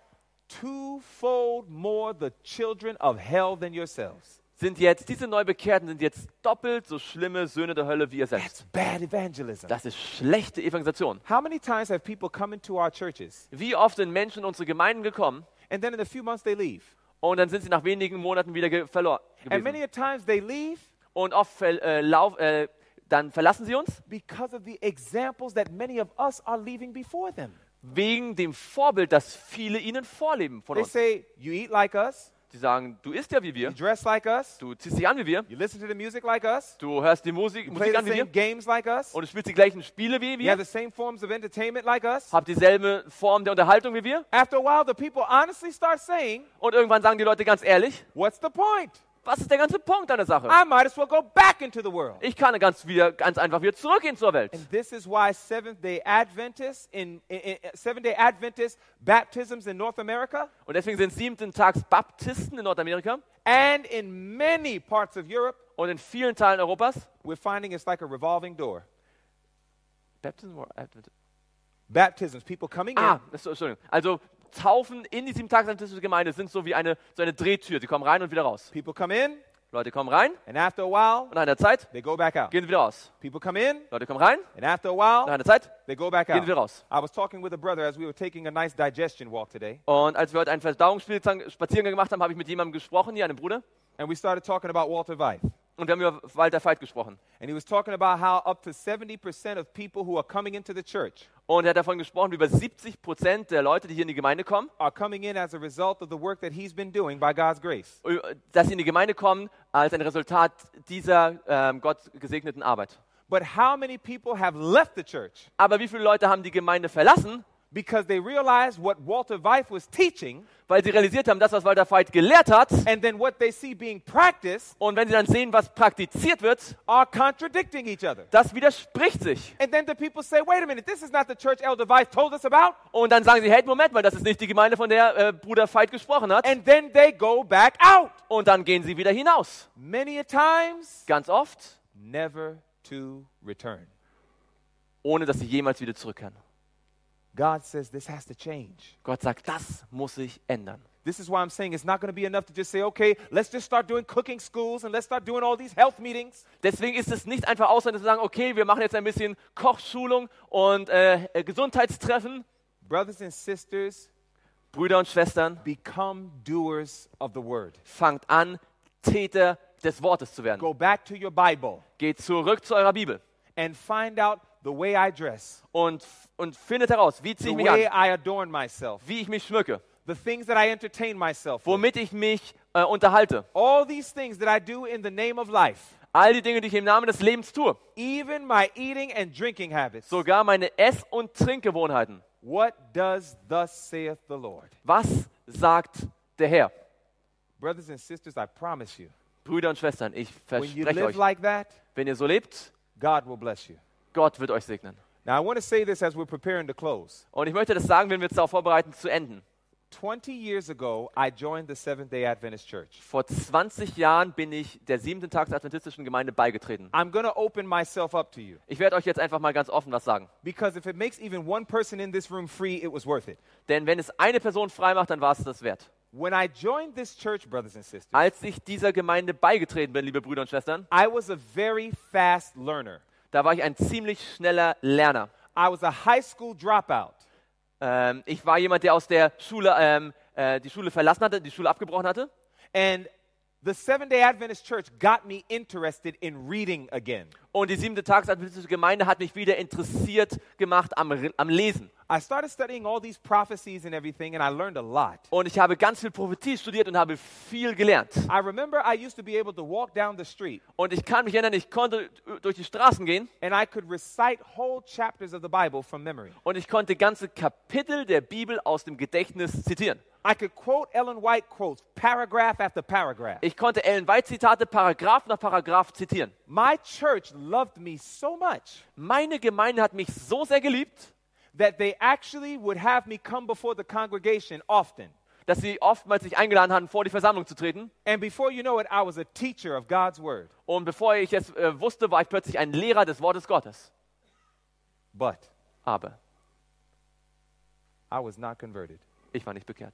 twofold more the children of hell than yourselves. sind jetzt, diese Neubekehrten sind jetzt doppelt so schlimme Söhne der Hölle wie ihr That's selbst. bad evangelism. Das ist schlechte Evangelisation. How many times have people come into our churches Wie oft sind Menschen in unsere Gemeinden gekommen and then in a few months they leave? und dann sind sie nach wenigen Monaten wieder ge- verloren And many gewesen. a times they leave Und oft ver äh, lauf, äh, dann verlassen sie uns because of the examples that many of us are leaving before them. wegen dem Vorbild, das viele ihnen vorleben von They uns. say, you eat like us, Sie sagen, du isst ja wie you wir, dress like us, du ziehst dich an wie wir, you listen to the music like us, du hörst die Musik, you play Musik the an wie same wir games like us, und du spielst die gleichen Spiele wie you wir, have the same forms of entertainment like us. habt dieselbe Form der Unterhaltung wie wir. After a while, the people honestly start saying, Und irgendwann sagen die Leute ganz ehrlich, what's the point? was ist der ganze Punkt an der Sache? I might as well go back into the world. Ich kann ganz, wieder, ganz einfach wieder zurückgehen zur Welt. And this is why Seventh-day Adventists in, in, in Seventh-day Adventist baptisms in North America Und deswegen sind siebten Tags Baptisten in Nordamerika and in many parts of Europe, und in vielen Teilen Europas. we're finding it's like a revolving door. Baptism or Advent? Baptisms, people coming Ah, in, das, Entschuldigung. Also Taufen in die sieben Tags Gemeinde sind so wie eine, so eine Drehtür. Sie kommen rein und wieder raus. people come in, Leute kommen rein and after a while, und nach einer Zeit they go back out. gehen sie wieder raus. People come in, Leute kommen rein, and after a nach while, einer Zeit they go back gehen out. sie wieder raus. I was talking with a brother as we were taking a nice digestion walk today, Und als wir heute einen Verdauungsspaziergang gemacht haben, habe ich mit jemandem gesprochen, hier einem Bruder. and we started talking about Walter Weith. Und wir haben über Walter Veit gesprochen. And he was talking about how up to seventy percent of people who are coming into the church Und er hat davon gesprochen, wie über siebzig Prozent der Leute, die hier in die Gemeinde kommen, are coming in as a result of the work that he's been doing by God's grace. dass sie in die Gemeinde kommen als ein Resultat dieser ähm, Gott gesegneten Arbeit. But how many people have left the church Aber wie viele Leute haben die Gemeinde verlassen, because they realized what Walter Weith was teaching, weil sie realisiert haben, das, was Walter Veit gelehrt hat, and then what they see being practiced und wenn sie dann sehen, was praktiziert wird, are contradicting each other. das widerspricht sich. And then the people say, wait a minute, this is not the church Elder Weith told us about. Und dann sagen sie, hey, Moment mal, das ist nicht die Gemeinde, von der äh, Bruder Veit gesprochen hat. And then they go back out. Und dann gehen sie wieder hinaus. Many a times, Ganz oft, never to return. ohne dass sie jemals wieder zurückkehren. God says this has to change. Gott sagt, das muss sich ändern. This is why I'm saying it's not going to be enough to just say, okay, let's just start doing cooking schools and let's start doing all these health meetings. Deswegen ist es nicht einfach ausreichend zu sagen, okay, wir machen jetzt ein bisschen Kochschulung und äh, äh, Gesundheitstreffen. Brothers and sisters, Brüder und Schwestern, become doers of the word. fangt an, Täter des Wortes zu werden. Go back to your Bible Geht zurück zu eurer Bibel and find out the way I dress, und, und findet heraus, wie ziehe the ich mich way an, I adorn myself, wie ich mich schmücke, the things that I entertain myself with. womit ich mich äh, unterhalte. All these things that I do in the name of life, All die Dinge, die ich im Namen des Lebens tue. even my eating and drinking habits. Sogar meine Ess- und Trinkgewohnheiten. What does thus saith the Lord? Was sagt der Herr? Brothers and sisters, I promise you, Brüder und Schwestern, ich when you verspreche live euch, like that, wenn ihr so lebt, God will bless you. Gott wird euch segnen. Now, I want to say this as we're preparing to close. Und ich möchte das sagen, wenn wir uns darauf vorbereiten, zu enden. twenty years ago, I joined the Seventh-day Adventist Church. Vor zwanzig Jahren bin ich der siebenten Tags Adventistischen Gemeinde beigetreten. I'm going to open myself up to you Ich werde euch jetzt einfach mal ganz offen was sagen. because if it makes even one person in this room free, it was worth it. Denn wenn es eine Person frei macht, dann war es das wert. When I joined this church, brothers and sisters, Als ich dieser Gemeinde beigetreten bin, liebe Brüder und Schwestern, I was a very fast learner. da war ich ein ziemlich schneller Lerner. I was a high school dropout. Ähm, ich war jemand, der aus der Schule ähm, äh, die Schule verlassen hatte, die Schule abgebrochen hatte. And the Seventh-day Adventist Church got me interested in reading again. Und die siebente Tags Adventistische Gemeinde hat mich wieder interessiert gemacht am, Re- am Lesen. I started studying all these prophecies and everything, and I learned a lot. Und ich habe ganz viel Prophetie studiert und habe viel gelernt. I remember I used to be able to walk down the street, Und ich kann mich erinnern, ich konnte durch die Straßen gehen and I could recite whole chapters of the Bible from memory. und ich konnte ganze Kapitel der Bibel aus dem Gedächtnis zitieren. I could quote Ellen White quotes, paragraph after paragraph. Ich konnte Ellen White Zitate Paragraph nach Paragraph zitieren. My church loved me so much Meine Gemeinde hat mich so sehr geliebt, that they actually would have me come before the congregation often. dass sie oftmals sich eingeladen haben, vor die Versammlung zu treten. And before you know it, I was a teacher of God's word. Und bevor ich es äh, wusste, war ich plötzlich ein Lehrer des Wortes Gottes. But Aber I was not converted. ich war nicht bekehrt.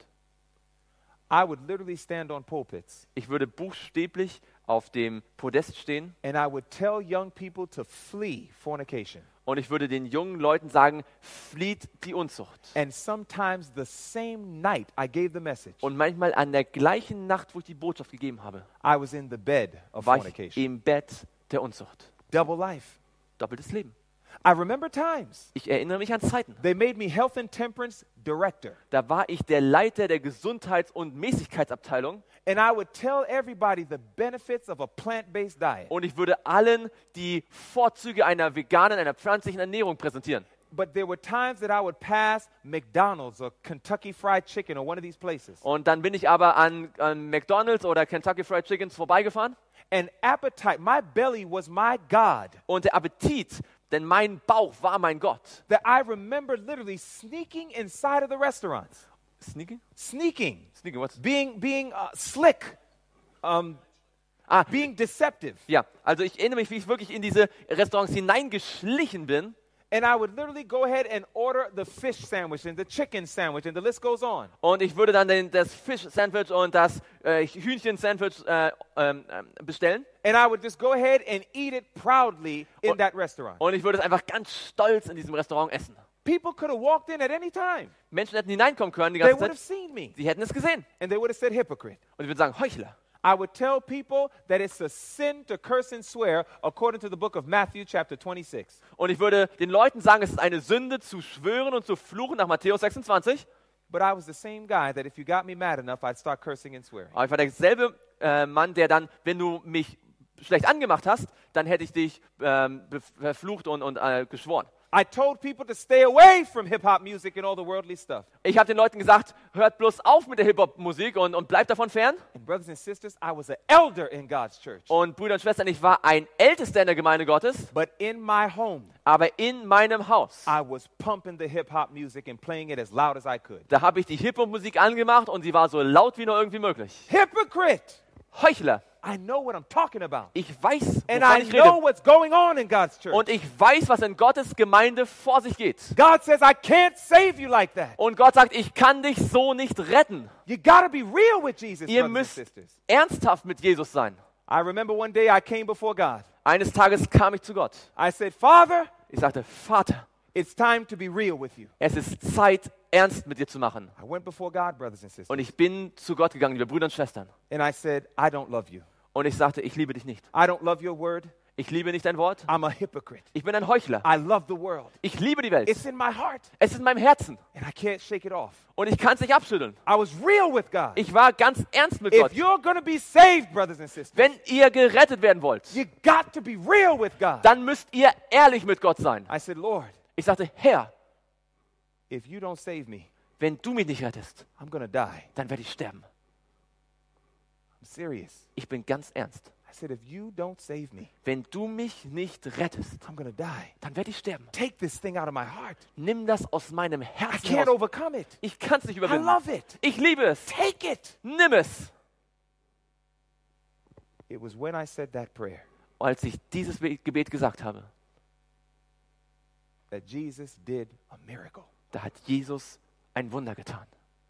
I would literally stand on pulpits Ich würde buchstäblich auf dem Podest stehen and I would tell young people to flee fornication. und ich würde den jungen Leuten sagen, flieht die Unzucht. And sometimes the same night I gave the message, Und manchmal an der gleichen Nacht, wo ich die Botschaft gegeben habe, I was in the bed of war ich fornication. im Bett der Unzucht. Double life. Doppeltes Leben. I remember times Ich erinnere mich an Zeiten. they made me health and temperance director. Da war ich der Leiter der Gesundheits- und Mäßigkeitsabteilung And I would tell everybody the benefits of a plant-based diet. und ich würde allen die Vorzüge einer veganen, einer pflanzlichen Ernährung präsentieren. But there were times that I would pass McDonald's or Kentucky Fried Chicken or one of these places. Und dann bin ich aber an, an McDonald's oder Kentucky Fried Chickens vorbeigefahren And appetite, my belly was my God. und der Appetit, denn mein Bauch war mein Gott. That I remember literally sneaking inside of the restaurants. Sneaking? Sneaking. Sneaking, what? Being, being uh, slick. Um, Ah, being deceptive. ja, also ich erinnere mich, wie ich wirklich in diese Restaurants hineingeschlichen bin. And I would literally go ahead and order the fish sandwich and the chicken sandwich and the list goes on. Und ich würde dann den, das Fisch-Sandwich und das äh, Hühnchen-Sandwich äh, ähm, ähm, bestellen. And I would just go ahead and eat it proudly in Und- that restaurant. Und ich würde es einfach ganz stolz in diesem Restaurant essen. People could have walked in at any time. Menschen hätten hineinkommen können die They ganze would have Zeit. seen me. Sie hätten es gesehen. And they would have said hypocrite. Und ich würde sagen, Heuchler. I would tell people that it's a sin to curse and swear according to the book of Matthew chapter twenty-six. Und ich würde den Leuten sagen, es ist eine Sünde zu schwören und zu fluchen nach Matthäus sechsundzwanzig. But I was the same guy that if you got me mad enough, I'd start cursing and swearing. Aber ich war derselbe äh, Mann, der dann, wenn du mich schlecht angemacht hast, dann hätte ich dich ähm, bef- verflucht und, und äh, geschworen. I told people to stay away from hip-hop music and all the worldly stuff. Ich habe den Leuten gesagt, hört bloß auf mit der Hip-Hop-Musik und, und bleibt davon fern. And brothers and sisters, I was an elder in God's church. Und Brüder und Schwestern, ich war ein Ältester in der Gemeinde Gottes, But in my home, aber in meinem Haus, I was pumping the hip-hop music and playing it as loud as I could. da habe ich die Hip-Hop-Musik angemacht und sie war so laut wie nur irgendwie möglich. Hypocrite! Heuchler, I know what I'm talking about. ich weiß, And wovon I ich know rede. what's going on in God's church. Und ich weiß, was in Gottes Gemeinde vor sich geht. God says, I can't save you like that. Und Gott sagt, ich kann dich so nicht retten. You gotta be real with Jesus, Ihr brothers and müsst sisters. ernsthaft mit Jesus sein. I remember one day I came before God. Eines Tages kam ich zu Gott. I said, Father, Ich sagte, Vater, it's time to be real with you. es ist Zeit, ernst mit dir zu machen. I went before God, brothers and sisters. Und ich bin zu Gott gegangen, liebe Brüder und Schwestern. And I said, I don't love you. Und ich sagte, ich liebe dich nicht. I don't love your word. Ich liebe nicht dein Wort. I'm a hypocrite. Ich bin ein Heuchler. I love the world. Ich liebe die Welt. It's in my heart, Es ist in meinem Herzen. and I can't shake it off. Und ich kann es nicht abschütteln. I was real with God. Ich war ganz ernst mit If Gott. you're going to be saved, brothers and sisters, Wenn ihr gerettet werden wollt, you got to be real with God. dann müsst ihr ehrlich mit Gott sein. I said, Lord, Ich sagte, Herr, if you don't save me, wenn du mich nicht rettest, I'm going to die. dann werde ich sterben. I'm serious. Ich bin ganz ernst. I said, if you don't save me, Wenn du mich nicht rettest, I'm going to die. dann werde ich sterben. Take this thing out of my heart. Nimm das aus meinem I Herzen can't raus. overcome it. Ich kann es nicht I überwinden. love it. Ich liebe es. Take it. Nimm es. It was when I said that prayer Als ich dieses Be- Gebet gesagt habe, that Jesus did a miracle. da hat Jesus ein Wunder getan.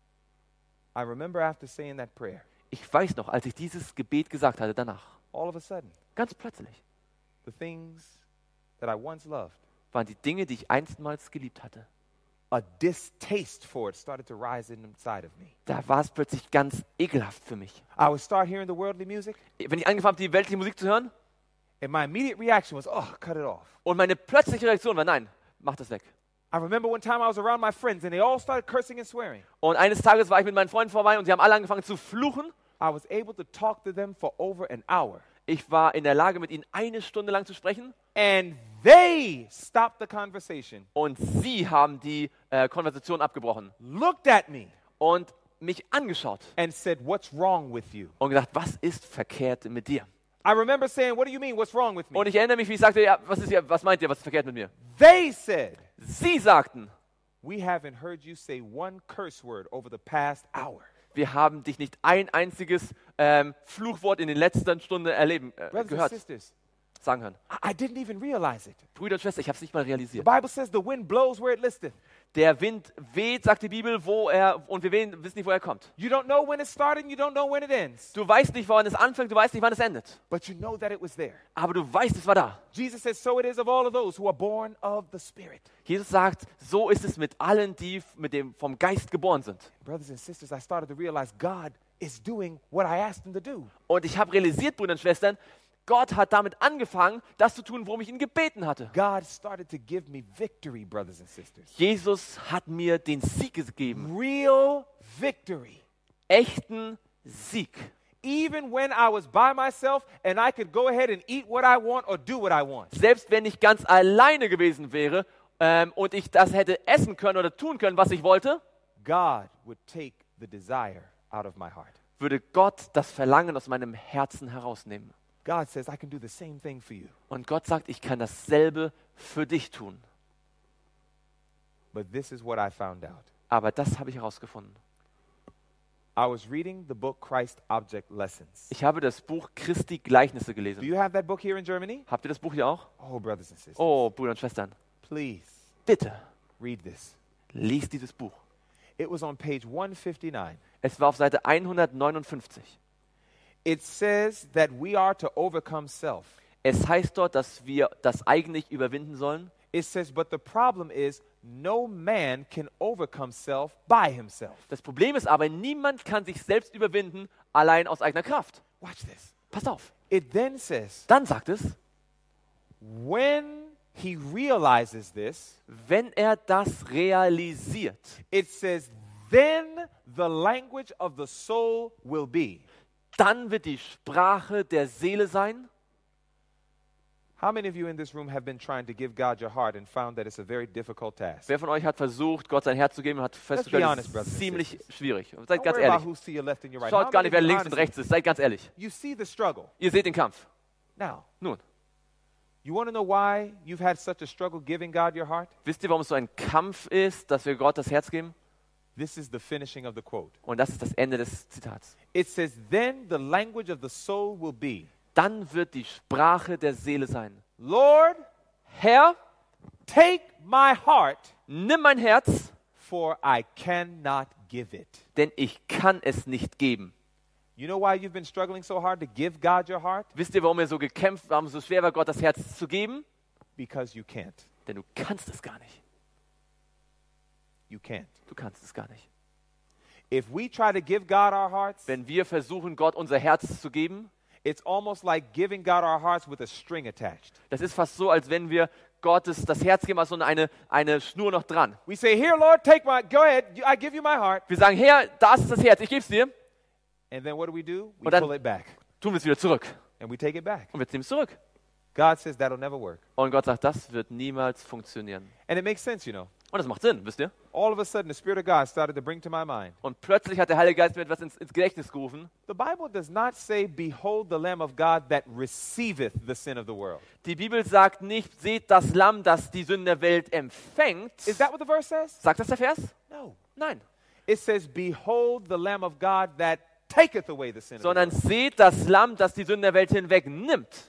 I remember after saying that prayer, Ich weiß noch, als ich dieses Gebet gesagt hatte, danach, all of a sudden, ganz plötzlich, the things that I once loved, waren die Dinge, die ich einstmals geliebt hatte, a distaste for it started to rise inside of me. da war es plötzlich ganz ekelhaft für mich. I would start hearing the worldly music, Wenn ich angefangen habe, die weltliche Musik zu hören, and my immediate reaction was, oh, cut it off. und meine plötzliche Reaktion war, nein, mach das weg. I remember one time I was around my friends, and they all started cursing and swearing. Und eines Tages war ich mit meinen Freunden vorbei und sie haben alle angefangen zu fluchen. I was able to talk to them for over an hour, Ich war in der Lage, mit ihnen eine Stunde lang zu sprechen. and they stopped the conversation, Und sie haben die äh, Konversation abgebrochen looked at me, und mich angeschaut and said, what's wrong with you? und gesagt, was ist verkehrt mit dir? I remember saying, what do you mean, what's wrong with me? Und ich erinnere mich, wie ich sagte, ja, was ist hier, was meint ihr, was ist verkehrt mit mir? They said, Sie sagten, we haven't heard you say one curse word over the past hour. wir haben dich nicht ein einziges ähm, Fluchwort in den letzten Stunden erleben, äh, Brothers and gehört, sisters, sagen hören. I I didn't even realize it. Brüder und Schwestern, ich habe es nicht mal The realisiert. Bible says the wind blows where it listeth. Der Wind weht, sagt die Bibel, wo er, und wir wehen, wissen nicht, wo er kommt. You don't know when it started, and you don't know when it ends, Du weißt nicht, wann es anfängt, du weißt nicht, wann es endet. but you know that it was there. Aber du weißt, es war da. Jesus says, so it is of all of those who are born of the Spirit. Jesus sagt, so ist es mit allen, die mit dem, vom Geist geboren sind. Brothers and sisters, I started to realize God is doing what I asked him to do. Und ich habe realisiert, Brüder und Schwestern, Gott hat damit angefangen, das zu tun, worum ich ihn gebeten hatte. God started to give me victory, brothers and sisters. Jesus hat mir den Sieg gegeben. Real victory. Echten Sieg. Even when I was by myself and I could go ahead and eat what I want or do what I want. Selbst wenn ich ganz alleine gewesen wäre ähm, und ich das hätte essen können oder tun können, was ich wollte, God would take the desire out of my heart. würde Gott das Verlangen aus meinem Herzen herausnehmen. God says, I can do the same thing for you. Und Gott sagt, ich kann dasselbe für dich tun. But this is what I found out. Aber das habe ich herausgefunden. I was reading the book Christ Object Lessons. Ich habe das Buch Christi Gleichnisse Do gelesen. you have that book here in Germany? Habt ihr das Buch hier auch? Oh, brothers and sisters, Oh, Brüder und Schwestern, please bitte, read this. liest dieses Buch. It was on page one fifty-nine. Es war auf Seite hundertneunundfünfzig. It says that we are to overcome self. Es heißt dort, dass wir das eigentlich überwinden sollen. It says, but the problem is no man can overcome self by himself. Das Problem ist aber, niemand kann sich selbst überwinden, allein aus eigener Kraft. Watch this. Passt auf. It then says, Dann sagt es, when he realizes this, wenn er das realisiert, it says, then the language of the soul will be. dann wird die Sprache der Seele sein. How many of you in this room have been trying to give God your heart and found that it's a very difficult task? Wer von euch hat versucht, Gott sein Herz zu geben und hat festgestellt, honest, es brothers ist and ziemlich sisters. schwierig. Seid Don't ganz worry about ehrlich. who's to your left and your right. How Schaut gar many nicht, wer of you links und honestly- rechts ist. Seid ganz ehrlich. You see the struggle. Ihr seht den Kampf. Now, Nun, you want to know why you've had such a struggle giving God your heart? wisst ihr, warum es so ein Kampf ist, dass wir Gott das Herz geben? This is the finishing of the quote. Und das ist das Ende des Zitats. It says, then the language of the soul will be, Dann wird die Sprache der Seele sein. Lord, Herr, take my heart, nimm mein Herz, for I cannot give it. denn ich kann es nicht geben. You know why you've been struggling so hard to give God your heart? Wisst ihr, warum wir so gekämpft haben, so schwer war, Gott das Herz zu geben? Because you can't. Denn du kannst es gar nicht. You can't. Du kannst es gar nicht. If we try to give God our hearts, Wenn wir versuchen, Gott unser Herz zu geben, It's almost like giving God our hearts with a string attached. Das ist fast so, als wenn wir Gottes das Herz geben, als so eine, eine Schnur noch dran. We say, here, Lord, take my, go ahead, I give you my heart. Wir sagen, Herr, das ist das Herz, ich gebe es dir. And then what do we do? We Und dann- pull it back. Tun wir es wieder zurück. And we take it back. Und wir nehmen es zurück. God says that'll never work. Und Gott sagt, das wird niemals funktionieren. And it makes sense, you know. Und das macht Sinn, wisst ihr? All of a sudden, the Spirit of God started to bring to my mind. Und plötzlich hat der Heilige Geist mir etwas ins, ins Gedächtnis gerufen. The Bible does not say, behold the Lamb of God that receiveth the sin of the world. Die Bibel sagt nicht, seht das Lamm, das die Sünden der Welt empfängt. Is that what the verse says? Sagt das der Vers? No. Nein. It says, behold the Lamb of God that taketh away the sin of the Sondern world. seht das Lamm, das die Sünden der Welt hinwegnimmt.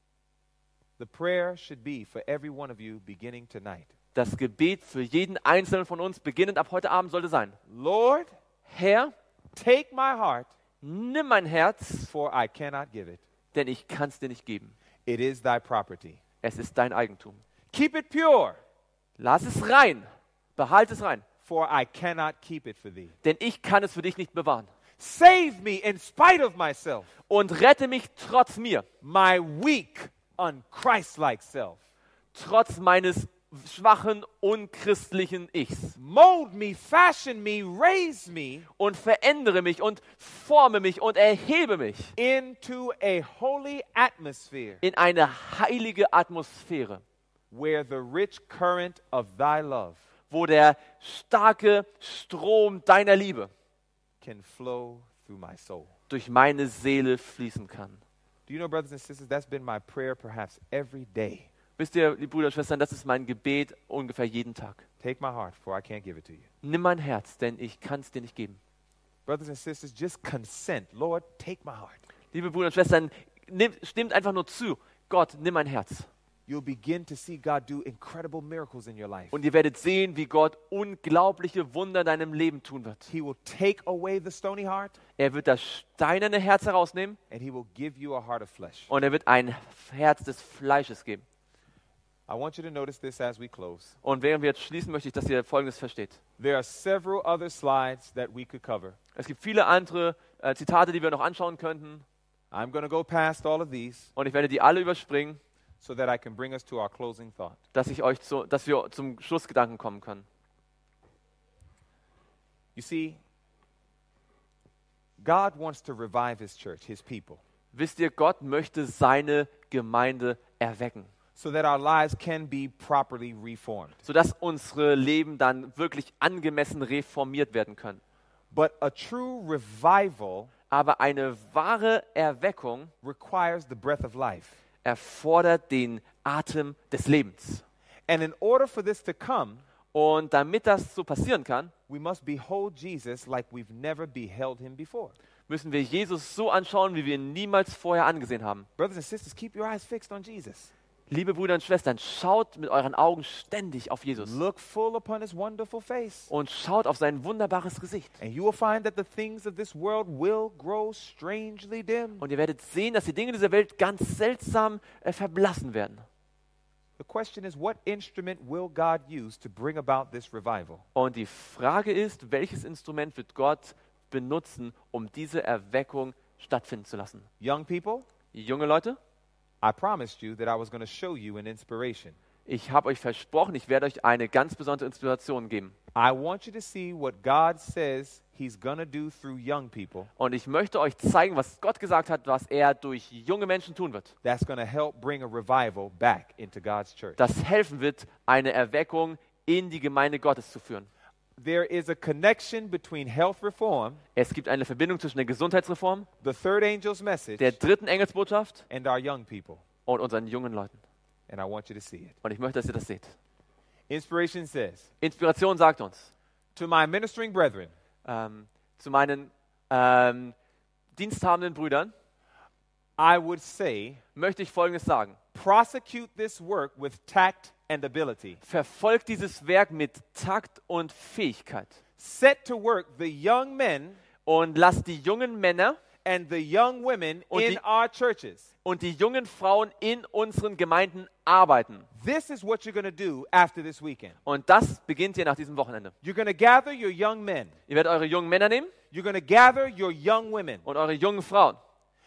The prayer should be for every one of you beginning tonight. Das Gebet für jeden Einzelnen von uns, beginnend ab heute Abend, sollte sein: Lord, Herr, take my heart, nimm mein Herz, for I cannot give it. denn ich kann es dir nicht geben. It is thy property. Es ist dein Eigentum. Keep it pure, Lass es rein. Behalte es rein. for I cannot keep it for thee. Denn ich kann es für dich nicht bewahren. Save me in spite of myself, Und rette mich trotz mir, my weak, unchrist-like self. trotz meines schwachen, unchristlichen Ichs. Mold me, fashion me, raise me Und verändere mich und forme mich und erhebe mich into a holy atmosphere in eine heilige Atmosphäre, where the rich current of thy love wo der starke Strom deiner Liebe can flow through my soul. durch meine Seele fließen kann. Do you know, brothers and sisters, that's been my prayer perhaps every day. Wisst ihr, liebe Brüder und Schwestern, das ist mein Gebet ungefähr jeden Tag. Take my heart, for I can't give it to you. Nimm mein Herz, denn ich kann es dir nicht geben. Brothers and sisters, just consent. Lord, take my heart. Liebe Brüder und Schwestern, nimm, stimmt einfach nur zu. Gott, nimm mein Herz. You'll begin to see God do incredible miracles in your life. Und ihr werdet sehen, wie Gott unglaubliche Wunder in deinem Leben tun wird. He will take away the stony heart, Er wird das steinerne Herz herausnehmen and he will give you a heart of flesh. und er wird ein Herz des Fleisches geben. I want you to notice this as we close. Und während wir jetzt schließen, möchte ich, dass ihr Folgendes versteht. There are several other slides that we could cover. Es gibt viele andere äh, Zitate, die wir noch anschauen könnten. I'm going to go past all of these Und ich werde die alle überspringen, so that I can bring us to our closing thought. dass, ich euch zu, dass wir zum Schlussgedanken kommen können. You see, God wants to revive his church, his people, Wisst ihr, Gott möchte seine Gemeinde erwecken, so that our lives can be properly reformed. sodass unsere Leben dann wirklich angemessen reformiert werden können. But a true revival Aber eine wahre Erweckung requires the breath of life. erfordert den Atem des Lebens. And in order for this to come, Und damit das so passieren kann, we must behold Jesus like we've never beheld him before. müssen wir Jesus so anschauen, wie wir ihn niemals vorher angesehen haben. Brothers and sisters, keep your eyes fixed on Jesus. Liebe Brüder und Schwestern, schaut mit euren Augen ständig auf Jesus Look full upon his wonderful face. und schaut auf sein wunderbares Gesicht. And you will find that the things of this world will grow strangely dim. Und ihr werdet sehen, dass die Dinge dieser Welt ganz seltsam äh, verblassen werden. The question is, what instrument will God use to bring about this revival? Und die Frage ist, welches Instrument wird Gott benutzen, um diese Erweckung stattfinden zu lassen? Young people, Junge Leute, I promised you that I was going to show you an inspiration. ich habe euch versprochen, ich werde euch eine ganz besondere Inspiration geben. I want you to see what God says he's going to do through young people Und ich möchte euch zeigen, was Gott gesagt hat, was er durch junge Menschen tun wird. that's going to help bring a revival back into God's church. Das helfen wird, eine Erweckung in die Gemeinde Gottes zu führen. There is a connection between health reform, Es gibt eine Verbindung zwischen der Gesundheitsreform, the third angel's message, der dritten Engelsbotschaft and our young people. und unseren jungen Leuten. And I want you to see it. Und ich möchte, dass ihr das seht. Inspiration says, Inspiration sagt uns, to my ministering brethren, ähm, zu meinen ähm, diensthabenden Brüdern I would say, möchte ich Folgendes sagen. prosecute this work with tact and ability. Verfolgt dieses Werk mit Takt und Fähigkeit. Set to work the young men Und lasst die jungen Männer and the young women Und in die- our churches. und die jungen Frauen in unseren Gemeinden arbeiten. This is what you're going to do after this weekend. Und das beginnt hier nach diesem Wochenende. You're going to gather your young men. Ihr werdet eure jungen Männer nehmen You're going to gather your young women. und eure jungen Frauen.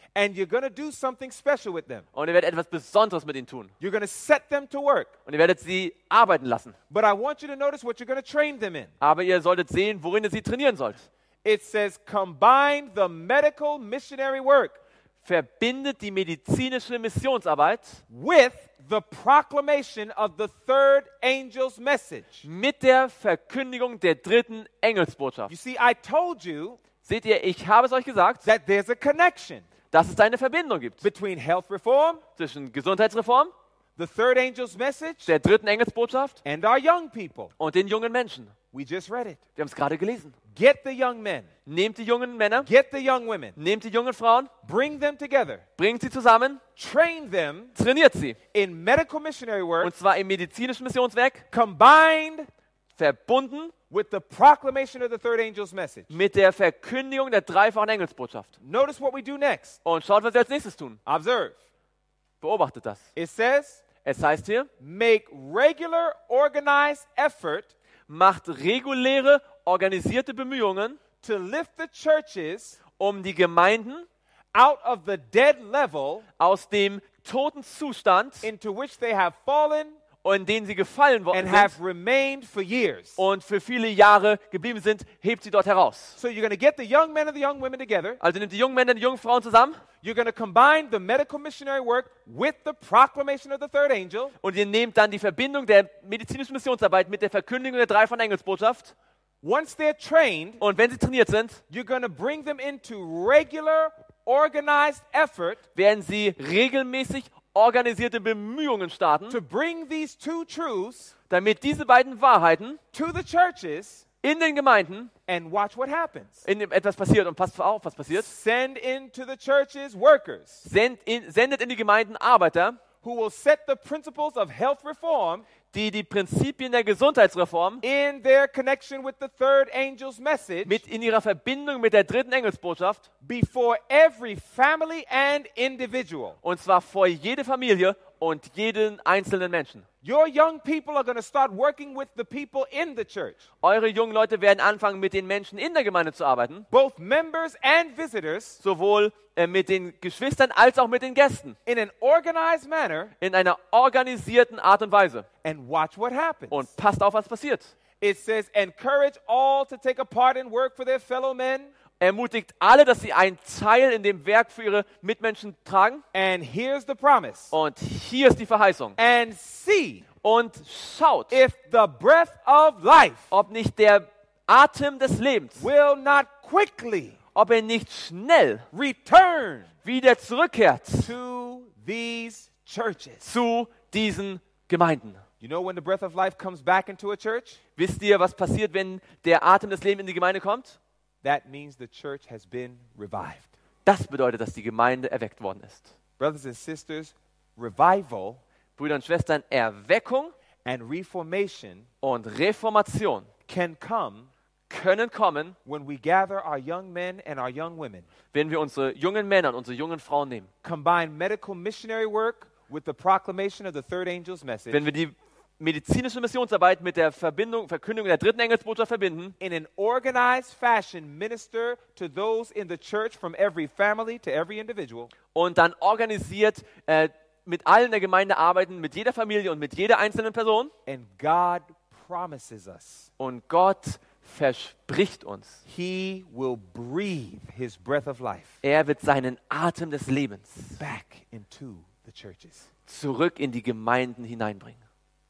And you're going to do something special with them. Und ihr werdet etwas Besonderes mit ihnen tun. You're going to set them to work. Und ihr werdet sie arbeiten lassen. But I want you to notice what you're going to train them in. Aber ihr solltet sehen, worin ihr sie trainieren sollt. It says, combine the medical missionary work Verbindet die medizinische Missionsarbeit with the proclamation of the third angel's message. mit der Verkündigung der dritten Engelsbotschaft. You see, I told you Seht ihr, ich habe es euch gesagt, that there's a connection dass es eine Verbindung gibt between health reform, zwischen Gesundheitsreform, the third angel's message, der dritten Engelsbotschaft and our young people. und den jungen Menschen. We just read it. Wir haben es gerade gelesen. Get the young men, Nehmt die jungen Männer, get the young women, nehmt die jungen Frauen, bring them together, bringt sie zusammen, train them trainiert sie. in medical missionary work, Und zwar im medizinischen Missionswerk, combined verbunden with the proclamation of the third angel's message. mit der Verkündigung der dreifachen Engelsbotschaft. Notice what we do next. Und schaut, was wir als nächstes tun. Observe. Beobachtet das. It says, Es heißt hier, make regular organized effort macht reguläre, organisierte Bemühungen, to lift the churches um die Gemeinden out of the dead level aus dem toten Zustand, into which they have fallen in den sie gefallen worden and have sind remained for years. und für viele Jahre geblieben sind, hebt sie dort heraus. So you're going to get the young men and the young women together. Also nimmt die jungen Männer und die jungen Frauen zusammen You're going to combine the medical missionary work with the proclamation of the third angel. und ihr nehmt dann die Verbindung der medizinischen Missionsarbeit mit der Verkündigung der dreifachen Engelsbotschaft. Once they're trained, Und wenn sie trainiert sind, you're going to bring them into regular, organized effort werden sie regelmäßig organisierte Bemühungen starten, to bring these two truths damit diese beiden Wahrheiten to the churches in den Gemeinden and watch what happens. in dem etwas passiert. Und passt auf, was passiert. Send into the churches workers Send in, sendet in die Gemeinden Arbeiter, who will set the principles of health reform die die Prinzipien der Gesundheitsreform in their connection with the third angel's message mit in ihrer Verbindung mit der dritten Engelsbotschaft, before every family and individual. und zwar vor jede Familie und jeden einzelnen Menschen. Your young people are going to start working with the people in the church, Eure jungen Leute werden anfangen, mit den Menschen in der Gemeinde zu arbeiten, both members and visitors, sowohl äh, mit den Geschwistern als auch mit den Gästen, in an organized manner, in einer organisierten Art und Weise. and watch what happens. Und passt auf, was passiert. It says, encourage all to take a part in work for their fellow men. Ermutigt alle, dass sie einen Teil in dem Werk für ihre Mitmenschen tragen. And here's the promise. Und hier ist die Verheißung. And see Und schaut, if the breath of life ob nicht der Atem des Lebens, will not quickly ob er nicht schnell return wieder zurückkehrt to these churches. zu diesen Gemeinden. You know when the breath of life comes back into a church? Wisst ihr, was passiert, wenn der Atem des Lebens in die Gemeinde kommt? That means the church has been revived. Das bedeutet, dass die Gemeinde erweckt worden ist. Brothers and sisters, revival Brüder und Schwestern, Erweckung and reformation und Reformation can come können kommen, when we gather our young men and our young women, wenn wir unsere jungen Männer und unsere jungen Frauen nehmen. combine medical missionary work with the proclamation of the third angel's message Wenn wir die medizinische Missionsarbeit mit der Verbindung, Verkündigung der dritten Engelsbotschaft verbinden in an organized fashion, minister to those in the church from every family to every individual, und dann organisiert äh, mit allen der Gemeinde arbeiten, mit jeder Familie und mit jeder einzelnen Person. and God promises us Und Gott verspricht uns, He will breathe His breath of life er wird seinen Atem des Lebens back into the churches. zurück in die Gemeinden hineinbringen.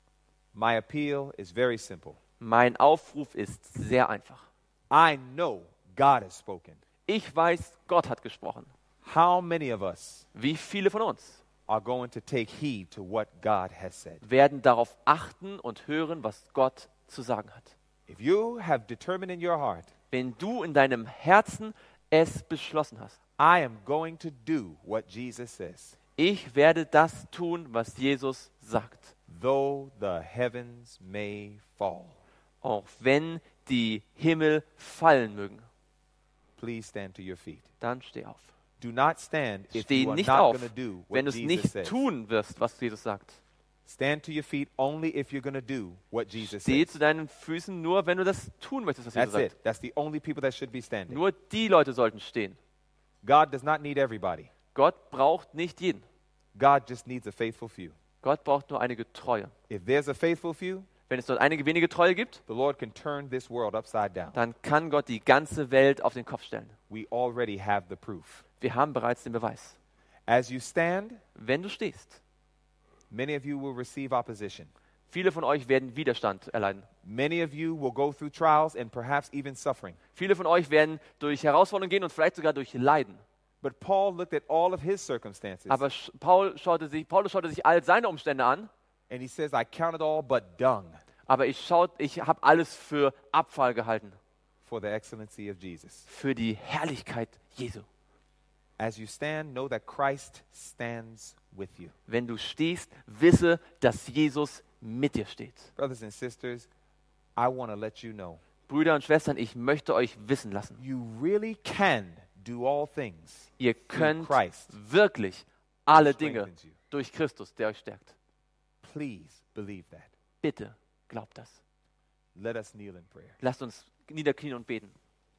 My appeal is very simple. Mein Aufruf ist sehr einfach. I know God has spoken. Ich weiß, Gott hat gesprochen. How many of us Wie viele von uns are going to take heed to what God has said? werden darauf achten und hören, was Gott zu sagen hat? If you have determined in your heart, Wenn du in deinem Herzen es beschlossen hast, I am going to do what Jesus says, ich werde das tun, was Jesus sagt, though the heavens may fall. auch wenn die Himmel fallen mögen, Please stand to your feet. dann steh auf. Do not stand if Steh you are nicht not auf, going to do wenn what du es Jesus nicht says. tun wirst, was Jesus sagt. Stand to your feet only if you're going to do what Jesus Steh says. zu deinen Füßen nur, wenn du das tun möchtest, was Jesus That's it. sagt. That's the only people that should be standing. Nur die Leute sollten stehen. God does not need everybody. Gott braucht nicht jeden. God just needs a faithful few. Gott braucht nur einige Treue. If there's a faithful few, Wenn es dort einige wenige Treue gibt, the Lord can turn this world upside down. dann kann Gott die ganze Welt auf den Kopf stellen. We already have the proof. Wir haben bereits den Beweis. As you stand, Wenn du stehst, many of you will receive opposition. viele von euch werden Widerstand erleiden. Many of you will go through trials and perhaps even suffering. Viele von euch werden durch Herausforderungen gehen und vielleicht sogar durch Leiden. But Paul looked at all of his circumstances Aber Sch- Paul schaute sich, Paulus schaute sich all seine Umstände an. and he says, I count it all but dung Aber ich, schaut, ich habe alles für Abfall gehalten. for the excellency of Jesus. Für die Herrlichkeit Jesu. As you stand, know that Christ stands with you. Wenn du stehst, wisse, dass Jesus mit dir steht. Brothers and sisters, I want to let you know, Brüder und Schwestern, ich möchte euch wissen lassen. you really can do all things Ihr through könnt Christ wirklich alle who Dinge strengthens you. durch Christus, der euch stärkt. Please believe that. Bitte, glaubt das. Let us kneel in prayer. Lasst uns niederknien und beten.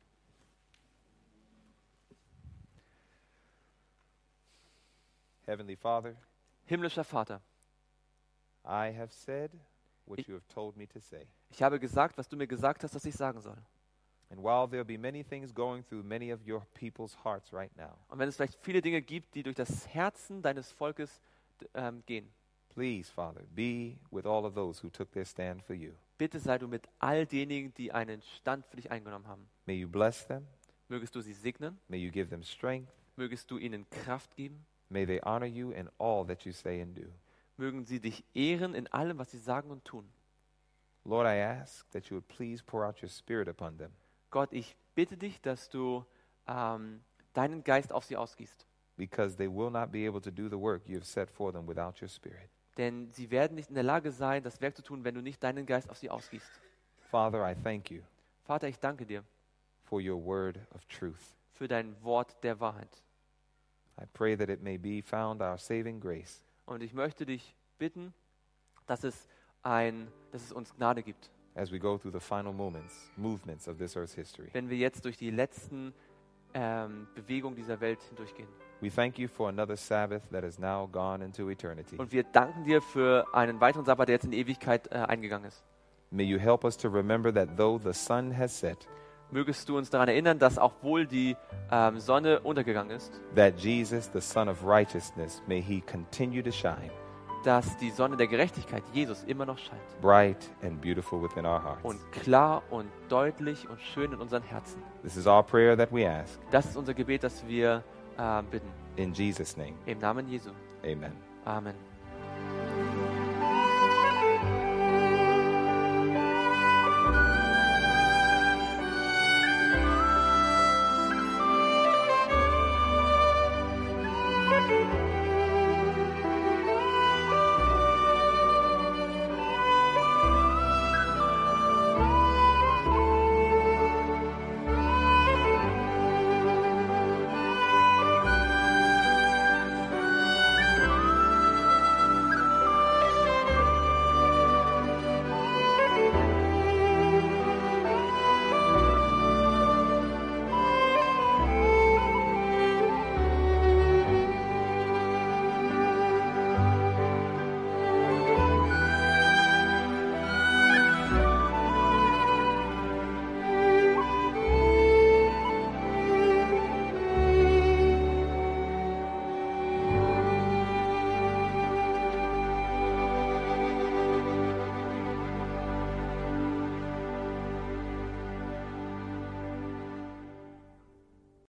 Heavenly Father, Himmlischer Vater, I have said what Ich- you have told me to say. ich habe gesagt, was du mir gesagt hast, dass ich sagen soll. And while there be many things going through many of your people's hearts right now, Und wenn es vielleicht viele Dinge gibt, die durch das Herzen deines Volkes d- ähm, gehen, please, Father, be with all of those who took their stand for you. bitte sei du mit all denjenigen, die einen Stand für dich eingenommen haben. May you bless them. Mögest du sie segnen, May you give them strength. mögest du ihnen Kraft geben, May they honor you in all that you say and do. mögen sie dich ehren in allem, was sie sagen und tun. Lord, I ask that you would please pour out your spirit upon them. Gott, ich bitte dich, dass du ähm, deinen Geist auf sie ausgießt. because they will not be able to do the work you have set for them without your Spirit. Denn sie werden nicht in der Lage sein, das Werk zu tun, wenn du nicht deinen Geist auf sie ausgießt. Father, I thank you Vater, ich danke dir for your word of truth. für dein Wort der Wahrheit. I pray that it may be found our saving grace Und ich möchte dich bitten, dass es, ein, dass es uns Gnade gibt, as we go through the final moments, movements of this earth's history. wenn wir jetzt durch die letzten ähm, Bewegungen dieser Welt hindurchgehen. We thank you for another Sabbath that has now gone into eternity. Und wir danken dir für einen weiteren Sabbat, der jetzt in die Ewigkeit äh, eingegangen ist. May you help us to remember that though the sun has set, Mögest du uns daran erinnern, dass auch wohl die ähm, Sonne untergegangen ist, that Jesus, the Son of Righteousness, may he continue to shine dass die Sonne der Gerechtigkeit, Jesus, immer noch scheint. bright and beautiful within our hearts. Und klar und deutlich und schön in unseren Herzen. This is our prayer that we ask. Das ist unser Gebet, das wir äh, bitten. In Jesus' name, Im Namen Jesu. amen. Amen.